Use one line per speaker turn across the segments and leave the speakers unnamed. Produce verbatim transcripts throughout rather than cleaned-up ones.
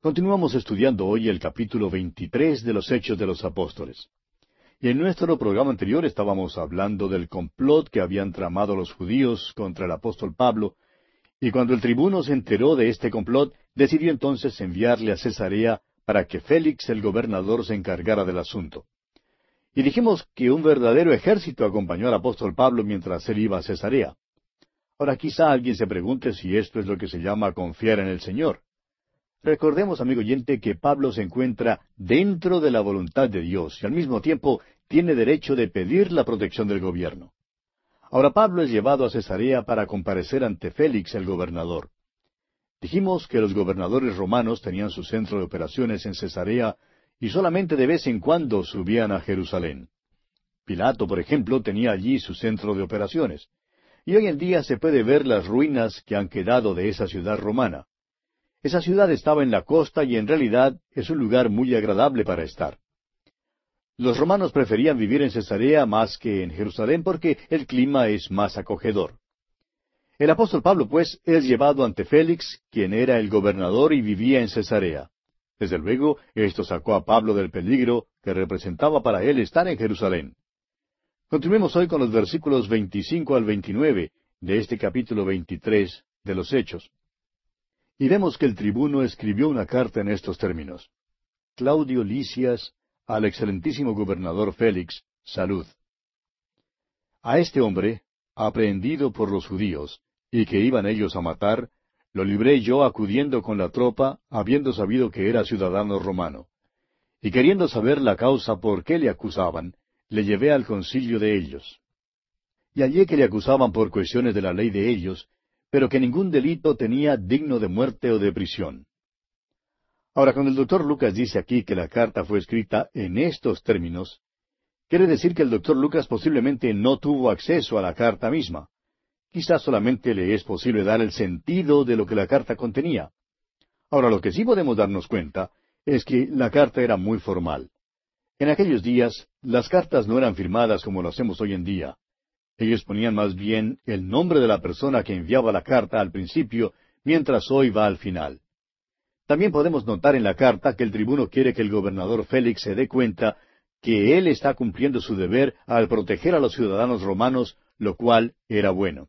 Continuamos estudiando hoy el capítulo veintitrés de los Hechos de los Apóstoles. Y en nuestro programa anterior estábamos hablando del complot que habían tramado los judíos contra el apóstol Pablo, y cuando el tribuno se enteró de este complot, decidió entonces enviarle a Cesarea para que Félix el gobernador se encargara del asunto. Y dijimos que un verdadero ejército acompañó al apóstol Pablo mientras él iba a Cesarea. Ahora quizá alguien se pregunte si esto es lo que se llama confiar en el Señor. Recordemos, amigo oyente, que Pablo se encuentra dentro de la voluntad de Dios y al mismo tiempo tiene derecho de pedir la protección del gobierno. Ahora Pablo es llevado a Cesarea para comparecer ante Félix el gobernador. Dijimos que los gobernadores romanos tenían su centro de operaciones en Cesarea y solamente de vez en cuando subían a Jerusalén. Pilato, por ejemplo, tenía allí su centro de operaciones. Y hoy en día se puede ver las ruinas que han quedado de esa ciudad romana. Esa ciudad estaba en la costa y en realidad es un lugar muy agradable para estar. Los romanos preferían vivir en Cesarea más que en Jerusalén porque el clima es más acogedor. El apóstol Pablo, pues, es llevado ante Félix, quien era el gobernador y vivía en Cesarea. Desde luego, esto sacó a Pablo del peligro que representaba para él estar en Jerusalén. Continuemos hoy con los versículos veinticinco al veintinueve de este capítulo veintitrés de los Hechos. Y vemos que el tribuno escribió una carta en estos términos. Claudio Lisias, al excelentísimo gobernador Félix, salud. A este hombre, aprehendido por los judíos, y que iban ellos a matar, lo libré yo acudiendo con la tropa, habiendo sabido que era ciudadano romano. Y queriendo saber la causa por qué le acusaban, le llevé al concilio de ellos. Y hallé que le acusaban por cuestiones de la ley de ellos, pero que ningún delito tenía digno de muerte o de prisión. Ahora, cuando el doctor Lucas dice aquí que la carta fue escrita en estos términos, quiere decir que el doctor Lucas posiblemente no tuvo acceso a la carta misma. Quizás solamente le es posible dar el sentido de lo que la carta contenía. Ahora, lo que sí podemos darnos cuenta es que la carta era muy formal. En aquellos días, las cartas no eran firmadas como lo hacemos hoy en día. Ellos ponían más bien el nombre de la persona que enviaba la carta al principio, mientras hoy va al final. También podemos notar en la carta que el tribuno quiere que el gobernador Félix se dé cuenta que él está cumpliendo su deber al proteger a los ciudadanos romanos, lo cual era bueno.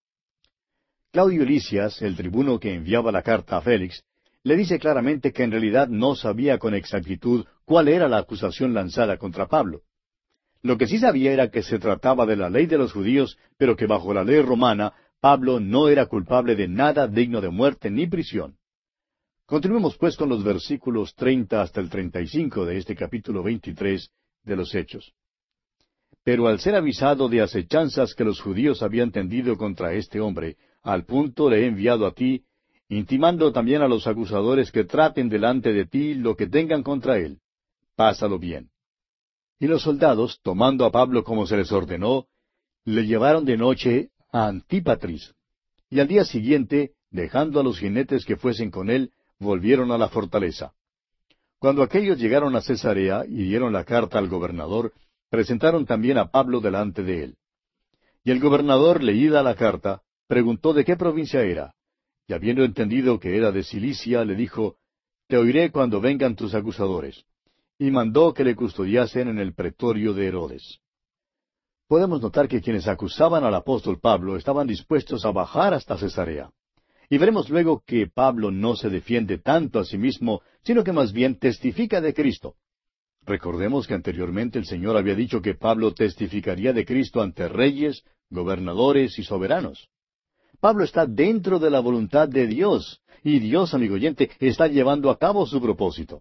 Claudio Lisias, el tribuno que enviaba la carta a Félix, le dice claramente que en realidad no sabía con exactitud cuál era la acusación lanzada contra Pablo. Lo que sí sabía era que se trataba de la ley de los judíos, pero que bajo la ley romana, Pablo no era culpable de nada digno de muerte ni prisión. Continuemos pues con los versículos treinta hasta el treinta y cinco de este capítulo veintitrés de los Hechos. Pero al ser avisado de acechanzas que los judíos habían tendido contra este hombre, al punto le he enviado a ti, intimando también a los acusadores que traten delante de ti lo que tengan contra él. Pásalo bien. Y los soldados, tomando a Pablo como se les ordenó, le llevaron de noche a Antípatris. Y al día siguiente, dejando a los jinetes que fuesen con él, volvieron a la fortaleza. Cuando aquellos llegaron a Cesarea y dieron la carta al gobernador, presentaron también a Pablo delante de él. Y el gobernador, leída la carta, preguntó de qué provincia era. Y habiendo entendido que era de Cilicia, le dijo, Te oiré cuando vengan tus acusadores. Y mandó que le custodiasen en el pretorio de Herodes. Podemos notar que quienes acusaban al apóstol Pablo estaban dispuestos a bajar hasta Cesarea. Y veremos luego que Pablo no se defiende tanto a sí mismo, sino que más bien testifica de Cristo. Recordemos que anteriormente el Señor había dicho que Pablo testificaría de Cristo ante reyes, gobernadores y soberanos. Pablo está dentro de la voluntad de Dios, y Dios, amigo oyente, está llevando a cabo su propósito.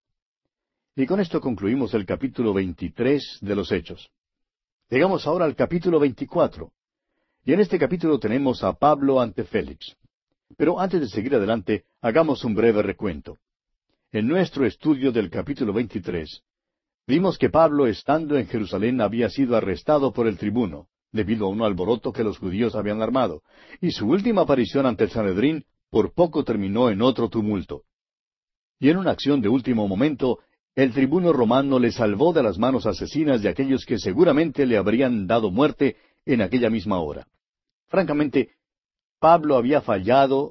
Y con esto concluimos el capítulo veintitrés de los Hechos. Llegamos ahora al capítulo veinticuatro. Y en este capítulo tenemos a Pablo ante Félix. Pero antes de seguir adelante, hagamos un breve recuento. En nuestro estudio del capítulo veintitrés, vimos que Pablo, estando en Jerusalén, había sido arrestado por el tribuno, debido a un alboroto que los judíos habían armado, y su última aparición ante el Sanedrín por poco terminó en otro tumulto. Y en una acción de último momento, el tribuno romano le salvó de las manos asesinas de aquellos que seguramente le habrían dado muerte en aquella misma hora. Francamente, Pablo había fallado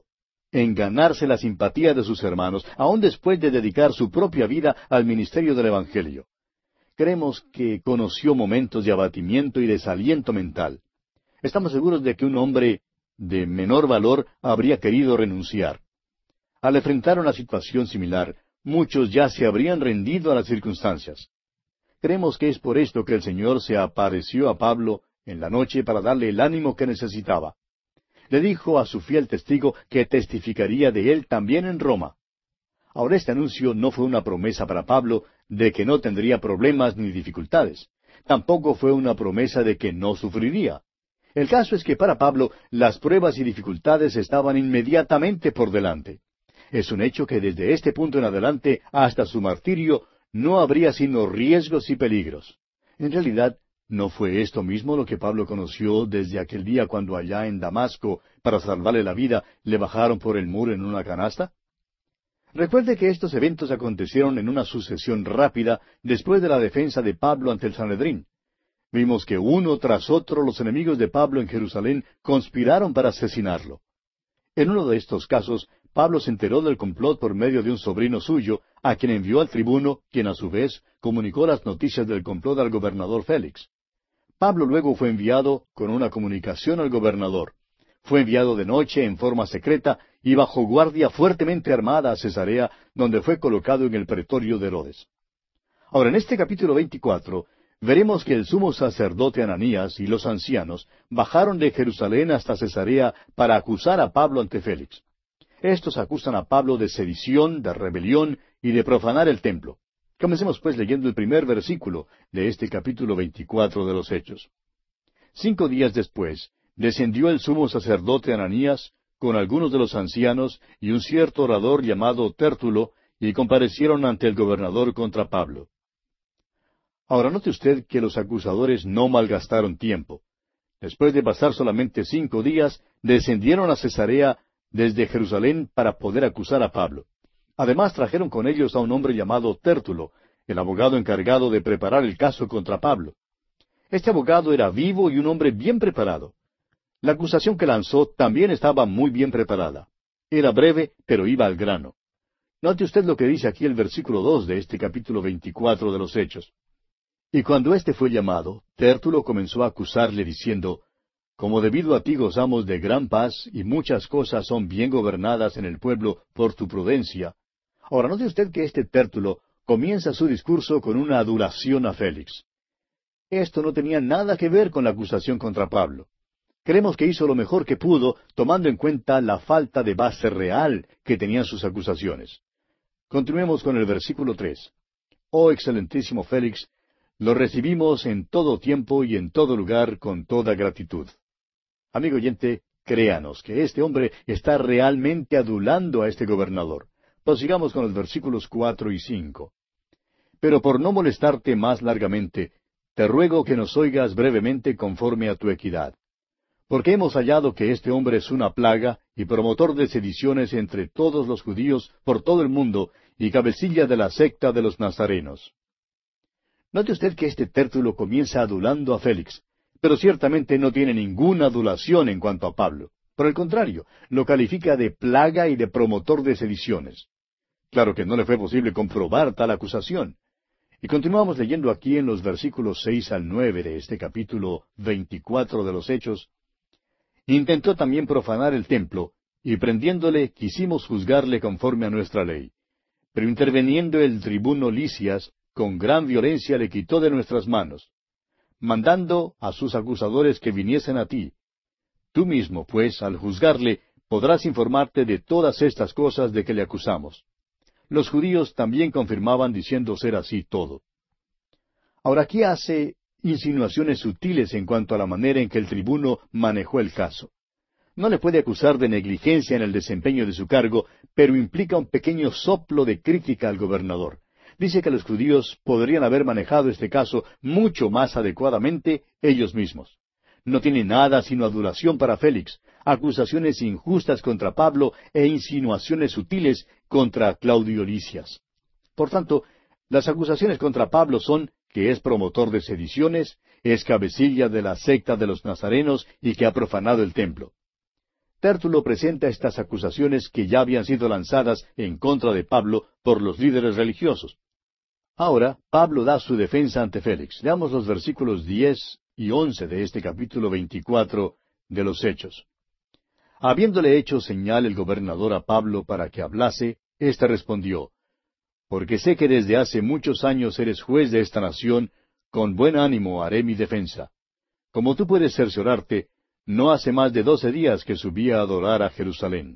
en ganarse la simpatía de sus hermanos, aun después de dedicar su propia vida al ministerio del Evangelio. Creemos que conoció momentos de abatimiento y desaliento mental. Estamos seguros de que un hombre de menor valor habría querido renunciar. Al enfrentar una situación similar, muchos ya se habrían rendido a las circunstancias. Creemos que es por esto que el Señor se apareció a Pablo en la noche para darle el ánimo que necesitaba. Le dijo a su fiel testigo que testificaría de él también en Roma. Ahora, este anuncio no fue una promesa para Pablo de que no tendría problemas ni dificultades. Tampoco fue una promesa de que no sufriría. El caso es que para Pablo las pruebas y dificultades estaban inmediatamente por delante. Es un hecho que desde este punto en adelante hasta su martirio no habría sino riesgos y peligros. En realidad, ¿no fue esto mismo lo que Pablo conoció desde aquel día cuando allá en Damasco, para salvarle la vida, le bajaron por el muro en una canasta? Recuerde que estos eventos acontecieron en una sucesión rápida después de la defensa de Pablo ante el Sanedrín. Vimos que uno tras otro los enemigos de Pablo en Jerusalén conspiraron para asesinarlo. En uno de estos casos, Pablo se enteró del complot por medio de un sobrino suyo, a quien envió al tribuno, quien a su vez comunicó las noticias del complot al gobernador Félix. Pablo luego fue enviado con una comunicación al gobernador. Fue enviado de noche en forma secreta y bajo guardia fuertemente armada a Cesarea, donde fue colocado en el pretorio de Herodes. Ahora, en este capítulo veinticuatro, veremos que el sumo sacerdote Ananías y los ancianos bajaron de Jerusalén hasta Cesarea para acusar a Pablo ante Félix. Estos acusan a Pablo de sedición, de rebelión y de profanar el templo. Comencemos pues leyendo el primer versículo de este capítulo veinticuatro de los Hechos. Cinco días después, descendió el sumo sacerdote Ananías con algunos de los ancianos y un cierto orador llamado Tértulo, y comparecieron ante el gobernador contra Pablo. Ahora note usted que los acusadores no malgastaron tiempo. Después de pasar solamente cinco días, descendieron a Cesarea desde Jerusalén para poder acusar a Pablo. Además trajeron con ellos a un hombre llamado Tértulo, el abogado encargado de preparar el caso contra Pablo. Este abogado era vivo y un hombre bien preparado. La acusación que lanzó también estaba muy bien preparada. Era breve, pero iba al grano. Note usted lo que dice aquí el versículo dos de este capítulo veinticuatro de los Hechos. Y cuando éste fue llamado, Tértulo comenzó a acusarle diciendo, como debido a ti gozamos de gran paz y muchas cosas son bien gobernadas en el pueblo por tu prudencia. Ahora note usted que este Tértulo comienza su discurso con una adulación a Félix. Esto no tenía nada que ver con la acusación contra Pablo. Creemos que hizo lo mejor que pudo, tomando en cuenta la falta de base real que tenían sus acusaciones. Continuemos con el versículo tres. Oh excelentísimo Félix, lo recibimos en todo tiempo y en todo lugar con toda gratitud. Amigo oyente, créanos que este hombre está realmente adulando a este gobernador. Prosigamos con los versículos cuatro y cinco. Pero por no molestarte más largamente, te ruego que nos oigas brevemente conforme a tu equidad. Porque hemos hallado que este hombre es una plaga y promotor de sediciones entre todos los judíos por todo el mundo y cabecilla de la secta de los nazarenos. Note usted que este Tértulo comienza adulando a Félix, pero ciertamente no tiene ninguna adulación en cuanto a Pablo. Por el contrario, lo califica de plaga y de promotor de sediciones. Claro que no le fue posible comprobar tal acusación. Y continuamos leyendo aquí en los versículos seis al nueve de este capítulo veinticuatro de los Hechos. Intentó también profanar el templo, y prendiéndole quisimos juzgarle conforme a nuestra ley. Pero interveniendo el tribuno Lisias, con gran violencia le quitó de nuestras manos, mandando a sus acusadores que viniesen a ti. Tú mismo, pues, al juzgarle, podrás informarte de todas estas cosas de que le acusamos. Los judíos también confirmaban diciendo ser así todo. Ahora aquí hace insinuaciones sutiles en cuanto a la manera en que el tribuno manejó el caso. No le puede acusar de negligencia en el desempeño de su cargo, pero implica un pequeño soplo de crítica al gobernador. Dice que los judíos podrían haber manejado este caso mucho más adecuadamente ellos mismos. No tiene nada sino adulación para Félix, acusaciones injustas contra Pablo e insinuaciones sutiles contra Claudio Lisias. Por tanto, las acusaciones contra Pablo son que es promotor de sediciones, es cabecilla de la secta de los nazarenos y que ha profanado el templo. Tértulo presenta estas acusaciones que ya habían sido lanzadas en contra de Pablo por los líderes religiosos. Ahora, Pablo da su defensa ante Félix. Leamos los versículos diez y once de este capítulo veinticuatro de los Hechos. Habiéndole hecho señal el gobernador a Pablo para que hablase, éste respondió, Porque sé que desde hace muchos años eres juez de esta nación, con buen ánimo haré mi defensa. Como tú puedes cerciorarte, no hace más de doce días que subí a adorar a Jerusalén.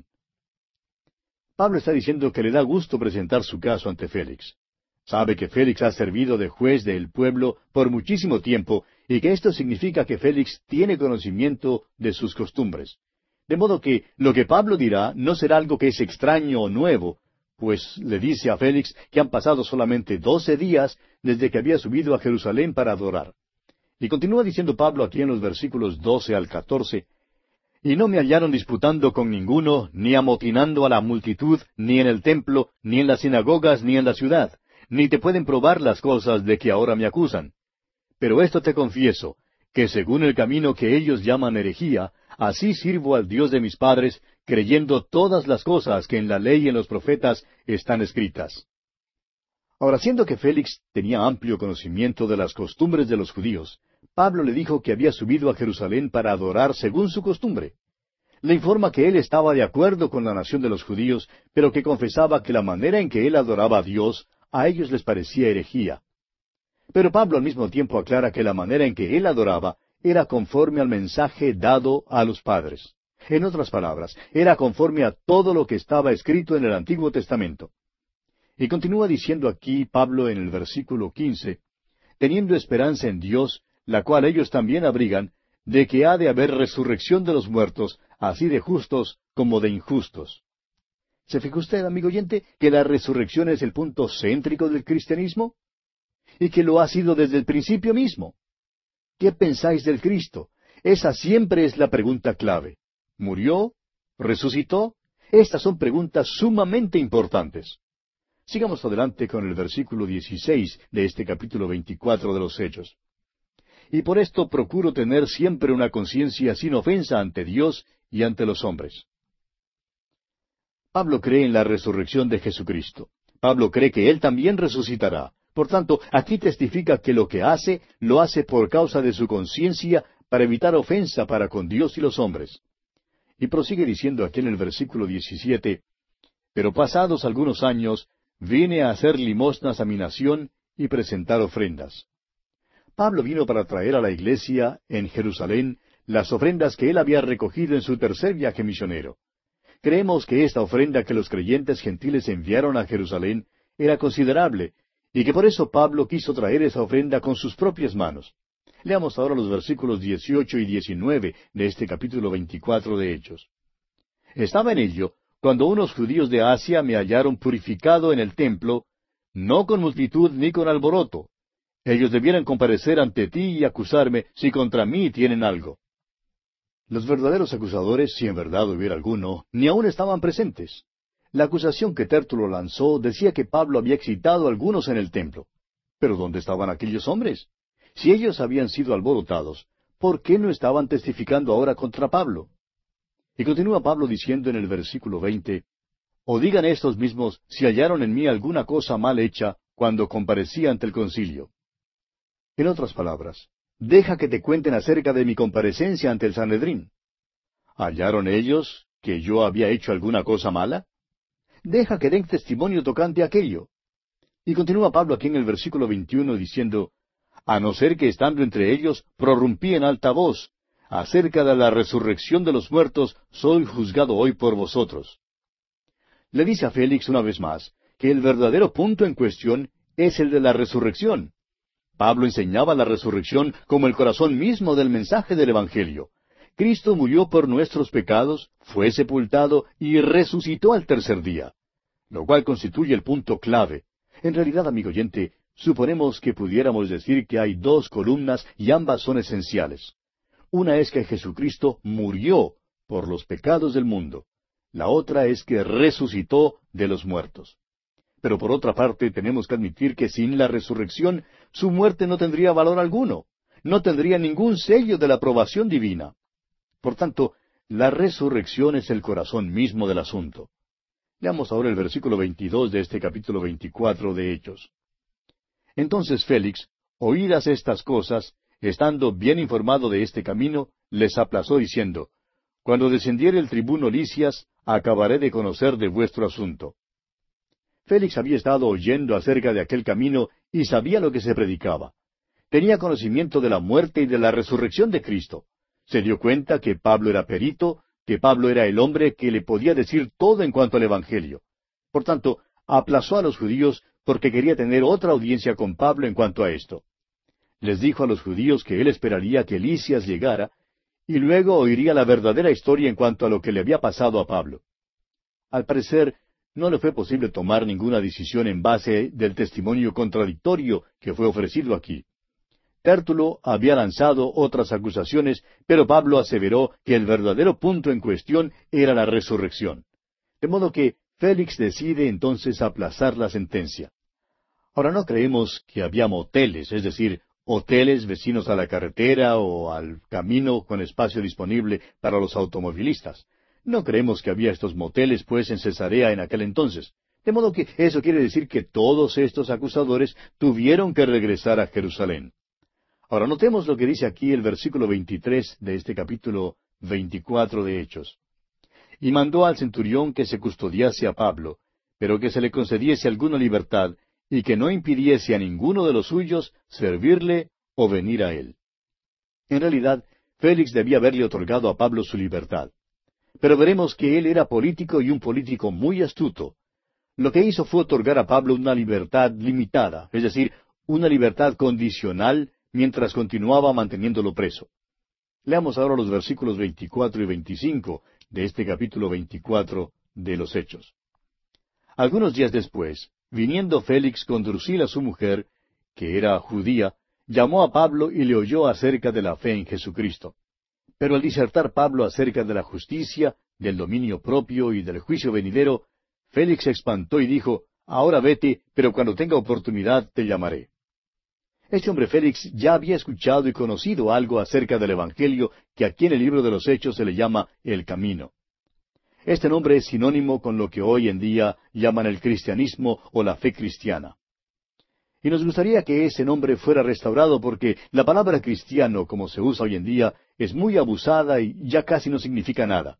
Pablo está diciendo que le da gusto presentar su caso ante Félix. Sabe que Félix ha servido de juez del pueblo por muchísimo tiempo y que esto significa que Félix tiene conocimiento de sus costumbres. De modo que lo que Pablo dirá no será algo que es extraño o nuevo, pues le dice a Félix que han pasado solamente doce días desde que había subido a Jerusalén para adorar. Y continúa diciendo Pablo aquí en los versículos doce al catorce, Y no me hallaron disputando con ninguno, ni amotinando a la multitud, ni en el templo, ni en las sinagogas, ni en la ciudad, ni te pueden probar las cosas de que ahora me acusan. Pero esto te confieso, que según el camino que ellos llaman herejía, así sirvo al Dios de mis padres, creyendo todas las cosas que en la ley y en los profetas están escritas. Ahora, siendo que Félix tenía amplio conocimiento de las costumbres de los judíos, Pablo le dijo que había subido a Jerusalén para adorar según su costumbre. Le informa que él estaba de acuerdo con la nación de los judíos, pero que confesaba que la manera en que él adoraba a Dios, a ellos les parecía herejía. Pero Pablo al mismo tiempo aclara que la manera en que él adoraba era conforme al mensaje dado a los padres. En otras palabras, era conforme a todo lo que estaba escrito en el Antiguo Testamento. Y continúa diciendo aquí Pablo en el versículo quince, teniendo esperanza en Dios, la cual ellos también abrigan, de que ha de haber resurrección de los muertos, así de justos como de injustos. ¿Se fija usted, amigo oyente, que la resurrección es el punto céntrico del cristianismo? Y que lo ha sido desde el principio mismo. ¿Qué pensáis del Cristo? Esa siempre es la pregunta clave. ¿Murió? ¿Resucitó? Estas son preguntas sumamente importantes. Sigamos adelante con el versículo dieciséis de este capítulo veinticuatro de los Hechos. Y por esto procuro tener siempre una conciencia sin ofensa ante Dios y ante los hombres. Pablo cree en la resurrección de Jesucristo. Pablo cree que Él también resucitará. Por tanto, aquí testifica que lo que hace, lo hace por causa de su conciencia para evitar ofensa para con Dios y los hombres. Y prosigue diciendo aquí en el versículo diecisiete, Pero pasados algunos años, vine a hacer limosnas a mi nación y presentar ofrendas. Pablo vino para traer a la iglesia en Jerusalén las ofrendas que él había recogido en su tercer viaje misionero. Creemos que esta ofrenda que los creyentes gentiles enviaron a Jerusalén era considerable, y que por eso Pablo quiso traer esa ofrenda con sus propias manos. Leamos ahora los versículos dieciocho y diecinueve de este capítulo veinticuatro de Hechos. Estaba en ello cuando unos judíos de Asia me hallaron purificado en el templo, no con multitud ni con alboroto. Ellos debieran comparecer ante ti y acusarme si contra mí tienen algo. Los verdaderos acusadores, si en verdad hubiera alguno, ni aún estaban presentes. La acusación que Tértulo lanzó decía que Pablo había excitado a algunos en el templo. Pero ¿dónde estaban aquellos hombres? Si ellos habían sido alborotados, ¿por qué no estaban testificando ahora contra Pablo? Y continúa Pablo diciendo en el versículo veinte, O digan estos mismos si hallaron en mí alguna cosa mal hecha cuando comparecí ante el concilio. En otras palabras, deja que te cuenten acerca de mi comparecencia ante el Sanedrín. ¿Hallaron ellos que yo había hecho alguna cosa mala? Deja que den testimonio tocante a aquello. Y continúa Pablo aquí en el versículo veintiuno diciendo, A no ser que estando entre ellos prorrumpí en alta voz, acerca de la resurrección de los muertos soy juzgado hoy por vosotros. Le dice a Félix una vez más que el verdadero punto en cuestión es el de la resurrección. Pablo enseñaba la resurrección como el corazón mismo del mensaje del Evangelio. Cristo murió por nuestros pecados, fue sepultado y resucitó al tercer día, lo cual constituye el punto clave. En realidad, amigo oyente, suponemos que pudiéramos decir que hay dos columnas y ambas son esenciales. Una es que Jesucristo murió por los pecados del mundo. La otra es que resucitó de los muertos. Pero por otra parte tenemos que admitir que sin la resurrección su muerte no tendría valor alguno, no tendría ningún sello de la aprobación divina. Por tanto, la resurrección es el corazón mismo del asunto. Leamos ahora el versículo veintidós de este capítulo veinticuatro de Hechos. Entonces Félix, oídas estas cosas, estando bien informado de este camino, les aplazó diciendo, Cuando descendiere el tribuno Lisias, acabaré de conocer de vuestro asunto. Félix había estado oyendo acerca de aquel camino y sabía lo que se predicaba. Tenía conocimiento de la muerte y de la resurrección de Cristo. Se dio cuenta que Pablo era perito, que Pablo era el hombre que le podía decir todo en cuanto al Evangelio. Por tanto, aplazó a los judíos porque quería tener otra audiencia con Pablo en cuanto a esto. Les dijo a los judíos que él esperaría que Lisias llegara, y luego oiría la verdadera historia en cuanto a lo que le había pasado a Pablo. Al parecer, no le fue posible tomar ninguna decisión en base del testimonio contradictorio que fue ofrecido aquí. Tértulo había lanzado otras acusaciones, pero Pablo aseveró que el verdadero punto en cuestión era la resurrección. De modo que Félix decide entonces aplazar la sentencia. Ahora no creemos que había moteles, es decir, hoteles vecinos a la carretera o al camino con espacio disponible para los automovilistas. No creemos que había estos moteles, pues, en Cesarea en aquel entonces. De modo que eso quiere decir que todos estos acusadores tuvieron que regresar a Jerusalén. Ahora notemos lo que dice aquí el versículo veintitrés de este capítulo veinticuatro de Hechos. Y mandó al centurión que se custodiase a Pablo, pero que se le concediese alguna libertad, y que no impidiese a ninguno de los suyos servirle o venir a él. En realidad, Félix debía haberle otorgado a Pablo su libertad. Pero veremos que él era político y un político muy astuto. Lo que hizo fue otorgar a Pablo una libertad limitada, es decir, una libertad condicional, mientras continuaba manteniéndolo preso. Leamos ahora los versículos veinticuatro y veinticinco de este capítulo veinticuatro de los Hechos. Algunos días después, viniendo Félix con Drusila su mujer, que era judía, llamó a Pablo y le oyó acerca de la fe en Jesucristo. Pero al disertar Pablo acerca de la justicia, del dominio propio y del juicio venidero, Félix se espantó y dijo, Ahora vete, pero cuando tenga oportunidad te llamaré. Este hombre Félix ya había escuchado y conocido algo acerca del Evangelio que aquí en el libro de los Hechos se le llama el Camino. Este nombre es sinónimo con lo que hoy en día llaman el cristianismo o la fe cristiana. Y nos gustaría que ese nombre fuera restaurado porque la palabra cristiano, como se usa hoy en día, es muy abusada y ya casi no significa nada.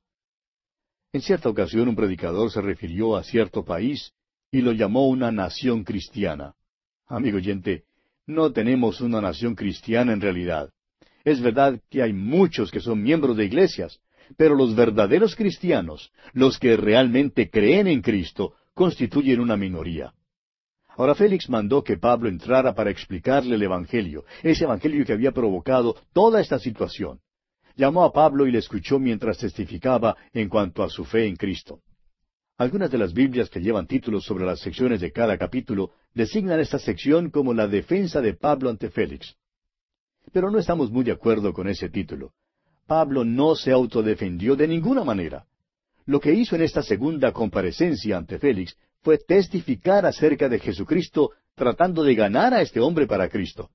En cierta ocasión un predicador se refirió a cierto país y lo llamó una nación cristiana. Amigo oyente, no tenemos una nación cristiana en realidad. Es verdad que hay muchos que son miembros de iglesias, pero los verdaderos cristianos, los que realmente creen en Cristo, constituyen una minoría. Ahora Félix mandó que Pablo entrara para explicarle el Evangelio, ese Evangelio que había provocado toda esta situación. Llamó a Pablo y le escuchó mientras testificaba en cuanto a su fe en Cristo. Algunas de las Biblias que llevan títulos sobre las secciones de cada capítulo designan esta sección como la defensa de Pablo ante Félix. Pero no estamos muy de acuerdo con ese título. Pablo no se autodefendió de ninguna manera. Lo que hizo en esta segunda comparecencia ante Félix fue testificar acerca de Jesucristo, tratando de ganar a este hombre para Cristo.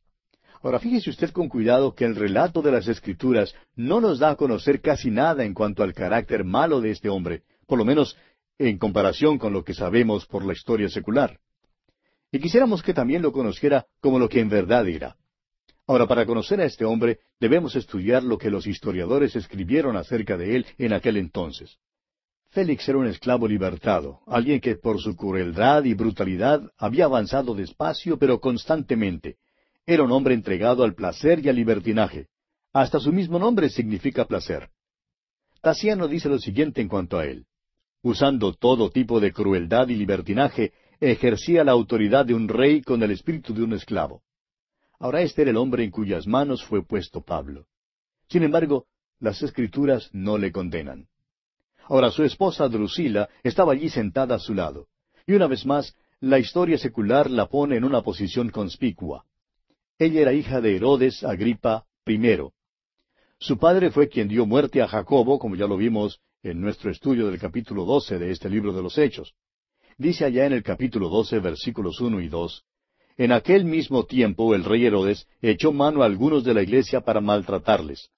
Ahora fíjese usted con cuidado que el relato de las Escrituras no nos da a conocer casi nada en cuanto al carácter malo de este hombre, por lo menos en comparación con lo que sabemos por la historia secular. Y quisiéramos que también lo conociera como lo que en verdad era. Ahora, para conocer a este hombre, debemos estudiar lo que los historiadores escribieron acerca de él en aquel entonces. Félix era un esclavo libertado, alguien que por su crueldad y brutalidad había avanzado despacio pero constantemente. Era un hombre entregado al placer y al libertinaje. Hasta su mismo nombre significa placer. Tasiano dice lo siguiente en cuanto a él. Usando todo tipo de crueldad y libertinaje, ejercía la autoridad de un rey con el espíritu de un esclavo. Ahora este era el hombre en cuyas manos fue puesto Pablo. Sin embargo, las Escrituras no le condenan. Ahora su esposa Drusila estaba allí sentada a su lado. Y una vez más, la historia secular la pone en una posición conspicua. Ella era hija de Herodes Agripa primero. Su padre fue quien dio muerte a Jacobo, como ya lo vimos en nuestro estudio del capítulo doce de este libro de los Hechos. Dice allá en el capítulo doce, versículos uno y dos, En aquel mismo tiempo el rey Herodes echó mano a algunos de la iglesia para maltratarles.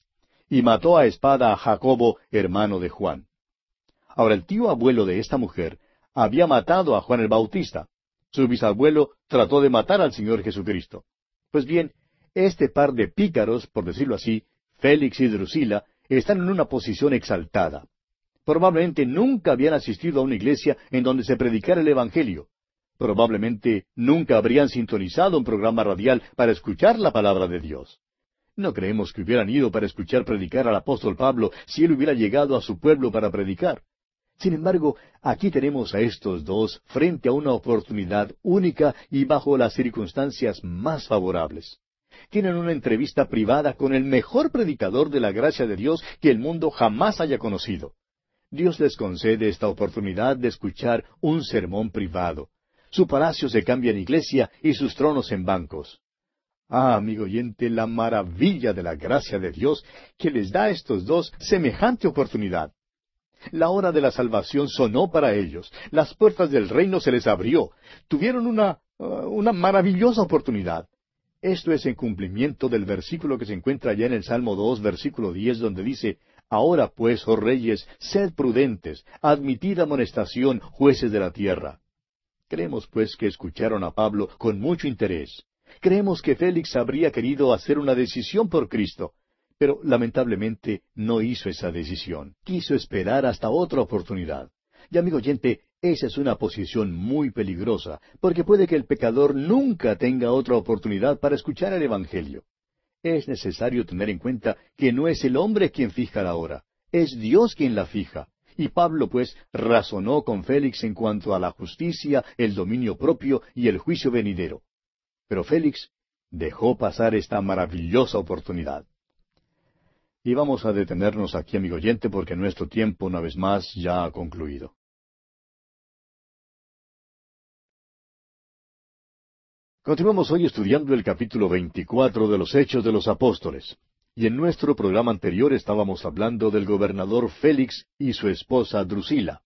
y mató a espada a Jacobo, hermano de Juan. Ahora, el tío abuelo de esta mujer había matado a Juan el Bautista. Su bisabuelo trató de matar al Señor Jesucristo. Pues bien, este par de pícaros, por decirlo así, Félix y Drusila, están en una posición exaltada. Probablemente nunca habían asistido a una iglesia en donde se predicara el Evangelio. Probablemente nunca habrían sintonizado un programa radial para escuchar la palabra de Dios. No creemos que hubieran ido para escuchar predicar al apóstol Pablo si él hubiera llegado a su pueblo para predicar. Sin embargo, aquí tenemos a estos dos frente a una oportunidad única y bajo las circunstancias más favorables. Tienen una entrevista privada con el mejor predicador de la gracia de Dios que el mundo jamás haya conocido. Dios les concede esta oportunidad de escuchar un sermón privado. Su palacio se cambia en iglesia y sus tronos en bancos. Ah, amigo oyente, la maravilla de la gracia de Dios que les da a estos dos semejante oportunidad. La hora de la salvación sonó para ellos. Las puertas del reino se les abrió. Tuvieron una, uh, una maravillosa oportunidad. Esto es en cumplimiento del versículo que se encuentra allá en el Salmo dos, versículo diez, donde dice, Ahora pues, oh reyes, sed prudentes, admitid amonestación, jueces de la tierra. Creemos pues que escucharon a Pablo con mucho interés. Creemos que Félix habría querido hacer una decisión por Cristo, pero lamentablemente no hizo esa decisión. Quiso esperar hasta otra oportunidad. Y amigo oyente, esa es una posición muy peligrosa, porque puede que el pecador nunca tenga otra oportunidad para escuchar el Evangelio. Es necesario tener en cuenta que no es el hombre quien fija la hora, es Dios quien la fija. Y Pablo, pues, razonó con Félix en cuanto a la justicia, el dominio propio y el juicio venidero. Pero Félix dejó pasar esta maravillosa oportunidad. Y vamos a detenernos aquí, amigo oyente, porque nuestro tiempo, una vez más, ya ha concluido. Continuamos hoy estudiando el capítulo veinticuatro de los Hechos de los Apóstoles. Y en nuestro programa anterior estábamos hablando del gobernador Félix y su esposa Drusila.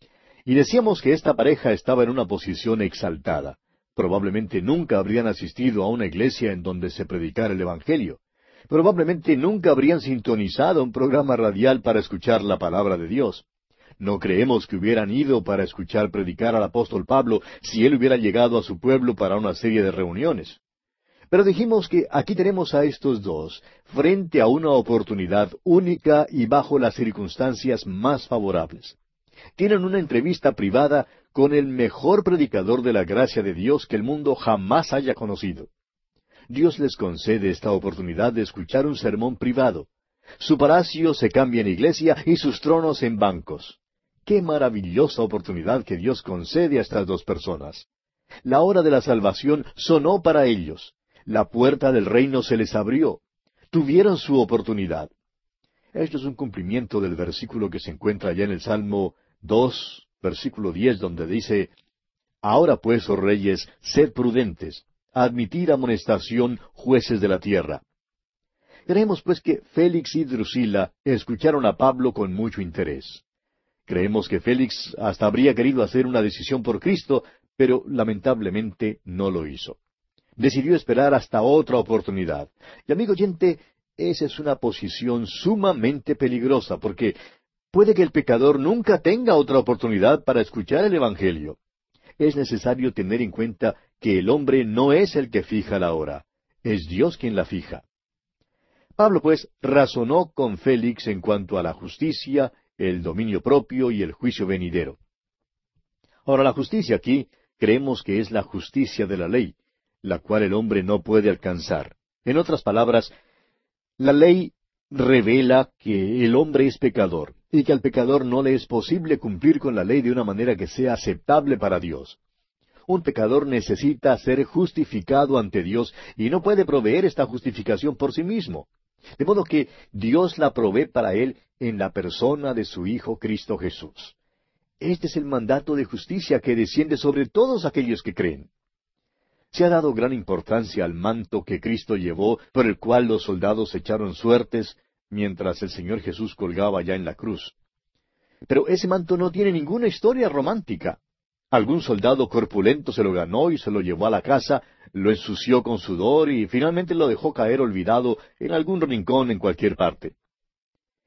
Y decíamos que esta pareja estaba en una posición exaltada. Probablemente nunca habrían asistido a una iglesia en donde se predicara el Evangelio. Probablemente nunca habrían sintonizado un programa radial para escuchar la palabra de Dios. No creemos que hubieran ido para escuchar predicar al apóstol Pablo si él hubiera llegado a su pueblo para una serie de reuniones. Pero dijimos que aquí tenemos a estos dos frente a una oportunidad única y bajo las circunstancias más favorables. Tienen una entrevista privada con el mejor predicador de la gracia de Dios que el mundo jamás haya conocido. Dios les concede esta oportunidad de escuchar un sermón privado. Su palacio se cambia en iglesia y sus tronos en bancos. ¡Qué maravillosa oportunidad que Dios concede a estas dos personas! La hora de la salvación sonó para ellos. La puerta del reino se les abrió. Tuvieron su oportunidad. Esto es un cumplimiento del versículo que se encuentra allá en el Salmo dos, versículo diez, donde dice, Ahora pues, oh reyes, sed prudentes, admitid amonestación, jueces de la tierra. Creemos pues que Félix y Drusila escucharon a Pablo con mucho interés. Creemos que Félix hasta habría querido hacer una decisión por Cristo, pero lamentablemente no lo hizo. Decidió esperar hasta otra oportunidad. Y amigo oyente, esa es una posición sumamente peligrosa, porque puede que el pecador nunca tenga otra oportunidad para escuchar el Evangelio. Es necesario tener en cuenta que el hombre no es el que fija la hora, es Dios quien la fija. Pablo, pues, razonó con Félix en cuanto a la justicia, el dominio propio y el juicio venidero. Ahora, la justicia aquí creemos que es la justicia de la ley, la cual el hombre no puede alcanzar. En otras palabras, la ley revela que el hombre es pecador y que al pecador no le es posible cumplir con la ley de una manera que sea aceptable para Dios. Un pecador necesita ser justificado ante Dios y no puede proveer esta justificación por sí mismo. De modo que Dios la provee para él en la persona de su Hijo Cristo Jesús. Este es el mandato de justicia que desciende sobre todos aquellos que creen. Se ha dado gran importancia al manto que Cristo llevó, por el cual los soldados echaron suertes, mientras el Señor Jesús colgaba ya en la cruz. Pero ese manto no tiene ninguna historia romántica. Algún soldado corpulento se lo ganó y se lo llevó a la casa, lo ensució con sudor y finalmente lo dejó caer olvidado en algún rincón en cualquier parte.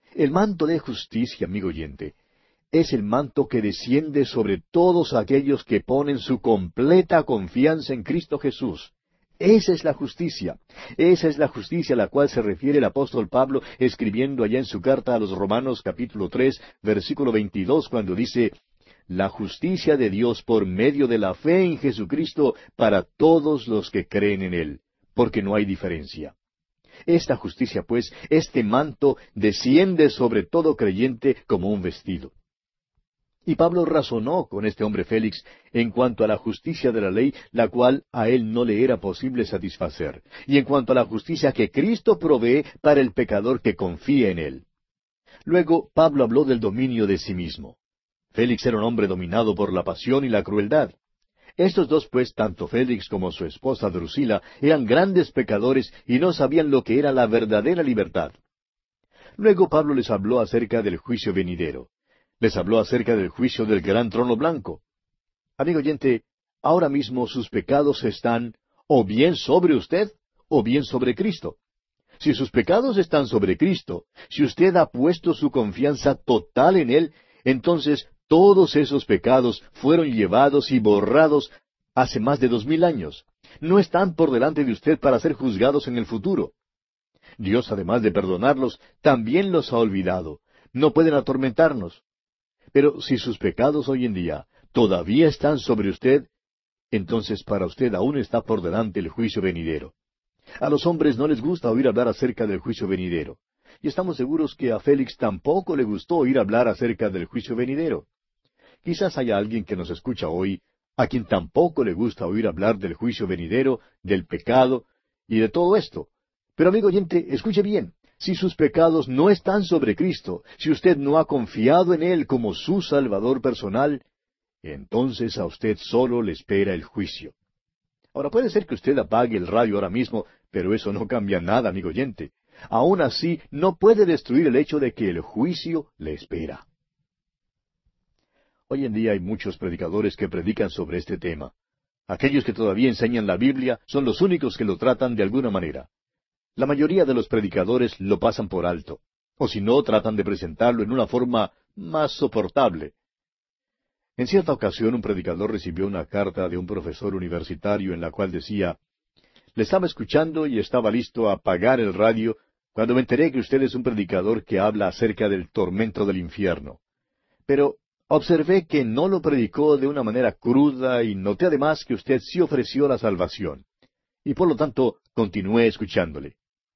El manto de justicia, amigo oyente, es el manto que desciende sobre todos aquellos que ponen su completa confianza en Cristo Jesús. Esa es la justicia. Esa es la justicia a la cual se refiere el apóstol Pablo escribiendo allá en su carta a los Romanos capítulo tres, versículo veintidós, cuando dice, la justicia de Dios por medio de la fe en Jesucristo para todos los que creen en Él, porque no hay diferencia. Esta justicia, pues, este manto, desciende sobre todo creyente como un vestido. Y Pablo razonó con este hombre Félix en cuanto a la justicia de la ley, la cual a él no le era posible satisfacer, y en cuanto a la justicia que Cristo provee para el pecador que confíe en él. Luego Pablo habló del dominio de sí mismo. Félix era un hombre dominado por la pasión y la crueldad. Estos dos, pues, tanto Félix como su esposa Drusila, eran grandes pecadores y no sabían lo que era la verdadera libertad. Luego Pablo les habló acerca del juicio venidero. Les habló acerca del juicio del gran trono blanco. Amigo oyente, ahora mismo sus pecados están o bien sobre usted o bien sobre Cristo. Si sus pecados están sobre Cristo, si usted ha puesto su confianza total en Él, entonces todos esos pecados fueron llevados y borrados hace más de dos mil años. No están por delante de usted para ser juzgados en el futuro. Dios, además de perdonarlos, también los ha olvidado. No pueden atormentarnos. Pero si sus pecados hoy en día todavía están sobre usted, entonces para usted aún está por delante el juicio venidero. A los hombres no les gusta oír hablar acerca del juicio venidero. Y estamos seguros que a Félix tampoco le gustó oír hablar acerca del juicio venidero. Quizás haya alguien que nos escucha hoy, a quien tampoco le gusta oír hablar del juicio venidero, del pecado y de todo esto. Pero amigo oyente, escuche bien. Si sus pecados no están sobre Cristo, si usted no ha confiado en Él como su Salvador personal, entonces a usted solo le espera el juicio. Ahora puede ser que usted apague el radio ahora mismo, pero eso no cambia nada, amigo oyente. Aún así, no puede destruir el hecho de que el juicio le espera. Hoy en día hay muchos predicadores que predican sobre este tema. Aquellos que todavía enseñan la Biblia son los únicos que lo tratan de alguna manera. La mayoría de los predicadores lo pasan por alto, o si no, tratan de presentarlo en una forma más soportable. En cierta ocasión un predicador recibió una carta de un profesor universitario en la cual decía, «Le estaba escuchando y estaba listo a apagar el radio cuando me enteré que usted es un predicador que habla acerca del tormento del infierno. Pero observé que no lo predicó de una manera cruda y noté además que usted sí ofreció la salvación. Y por lo tanto continué escuchándole».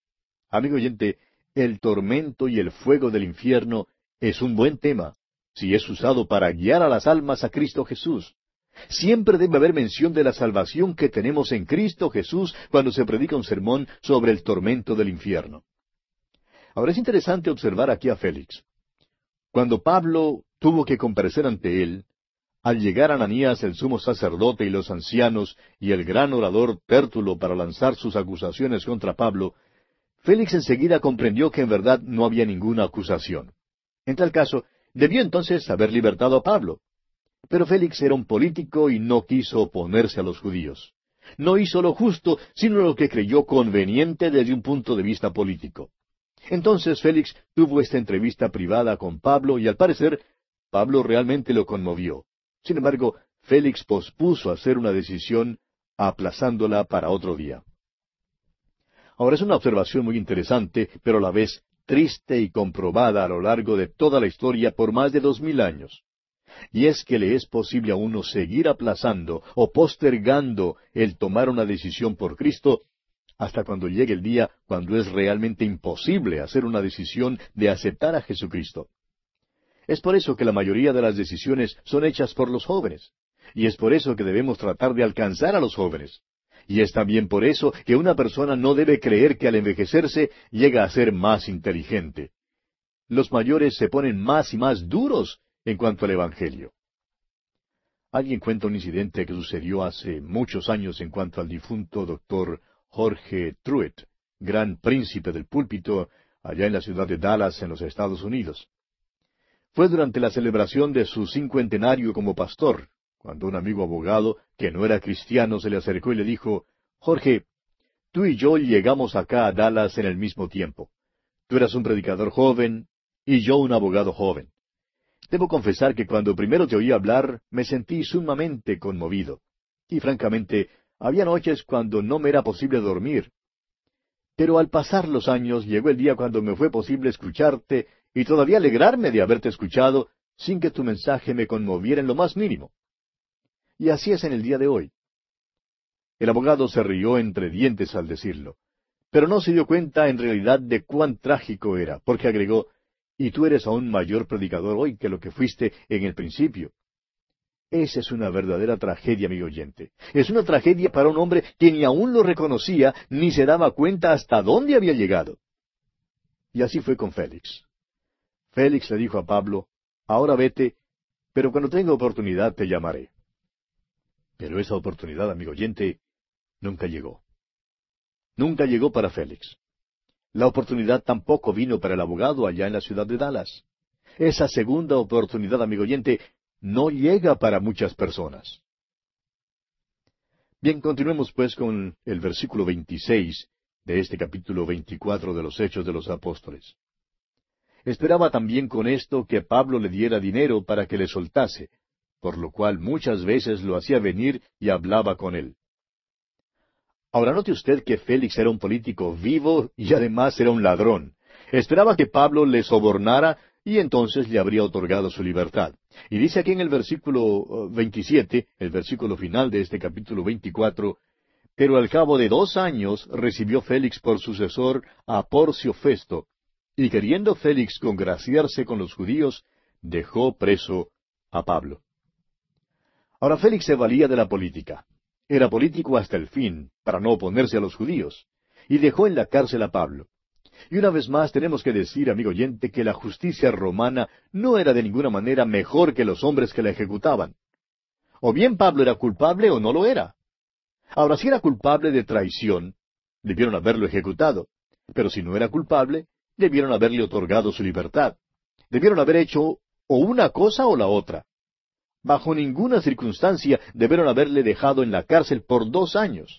Amigo oyente, el tormento y el fuego del infierno es un buen tema, si es usado para guiar a las almas a Cristo Jesús. Siempre debe haber mención de la salvación que tenemos en Cristo Jesús cuando se predica un sermón sobre el tormento del infierno. Ahora es interesante observar aquí a Félix. Cuando Pablo tuvo que comparecer ante él, al llegar Ananías el sumo sacerdote y los ancianos y el gran orador Tértulo para lanzar sus acusaciones contra Pablo, Félix enseguida comprendió que en verdad no había ninguna acusación. En tal caso, debió entonces haber libertado a Pablo. Pero Félix era un político y no quiso oponerse a los judíos. No hizo lo justo, sino lo que creyó conveniente desde un punto de vista político. Entonces Félix tuvo esta entrevista privada con Pablo y al parecer Pablo realmente lo conmovió. Sin embargo, Félix pospuso hacer una decisión aplazándola para otro día. Ahora es una observación muy interesante, pero a la vez triste y comprobada a lo largo de toda la historia por más de dos mil años. Y es que le es posible a uno seguir aplazando o postergando el tomar una decisión por Cristo hasta cuando llegue el día cuando es realmente imposible hacer una decisión de aceptar a Jesucristo. Es por eso que la mayoría de las decisiones son hechas por los jóvenes. Y es por eso que debemos tratar de alcanzar a los jóvenes. Y es también por eso que una persona no debe creer que al envejecerse llega a ser más inteligente. Los mayores se ponen más y más duros en cuanto al Evangelio. Alguien cuenta un incidente que sucedió hace muchos años en cuanto al difunto doctor Jorge Truett, gran príncipe del púlpito allá en la ciudad de Dallas, en los Estados Unidos. Fue durante la celebración de su cincuentenario como pastor, cuando un amigo abogado, que no era cristiano, se le acercó y le dijo, «Jorge, tú y yo llegamos acá a Dallas en el mismo tiempo. Tú eras un predicador joven, y yo un abogado joven. Debo confesar que cuando primero te oí hablar me sentí sumamente conmovido. Y francamente, había noches cuando no me era posible dormir. Pero al pasar los años llegó el día cuando me fue posible escucharte y todavía alegrarme de haberte escuchado sin que tu mensaje me conmoviera en lo más mínimo. Y así es en el día de hoy. El abogado se rió entre dientes al decirlo, pero no se dio cuenta en realidad de cuán trágico era, porque agregó, y tú eres aún mayor predicador hoy que lo que fuiste en el principio. Esa es una verdadera tragedia, amigo oyente. Es una tragedia para un hombre que ni aún lo reconocía, ni se daba cuenta hasta dónde había llegado. Y así fue con Félix. Félix le dijo a Pablo, ahora vete, pero cuando tenga oportunidad te llamaré. Pero esa oportunidad, amigo oyente, nunca llegó. Nunca llegó para Félix. La oportunidad tampoco vino para el abogado allá en la ciudad de Dallas. Esa segunda oportunidad, amigo oyente, no llega para muchas personas. Bien, continuemos pues con el versículo veintiséis de este capítulo veinticuatro de los Hechos de los Apóstoles. Esperaba también con esto que Pablo le diera dinero para que le soltase, por lo cual muchas veces lo hacía venir y hablaba con él. Ahora note usted que Félix era un político vivo y además era un ladrón. Esperaba que Pablo le sobornara y entonces le habría otorgado su libertad. Y dice aquí en el versículo veintisiete, el versículo final de este capítulo veinticuatro, pero al cabo de dos años recibió Félix por sucesor a Porcio Festo, y queriendo Félix congraciarse con los judíos, dejó preso a Pablo. Ahora Félix se valía de la política. Era político hasta el fin, para no oponerse a los judíos, y dejó en la cárcel a Pablo. Y una vez más tenemos que decir, amigo oyente, que la justicia romana no era de ninguna manera mejor que los hombres que la ejecutaban. O bien Pablo era culpable o no lo era. Ahora, si era culpable de traición, debieron haberlo ejecutado. Pero si no era culpable, debieron haberle otorgado su libertad. Debieron haber hecho o una cosa o la otra. Bajo ninguna circunstancia debieron haberle dejado en la cárcel por dos años.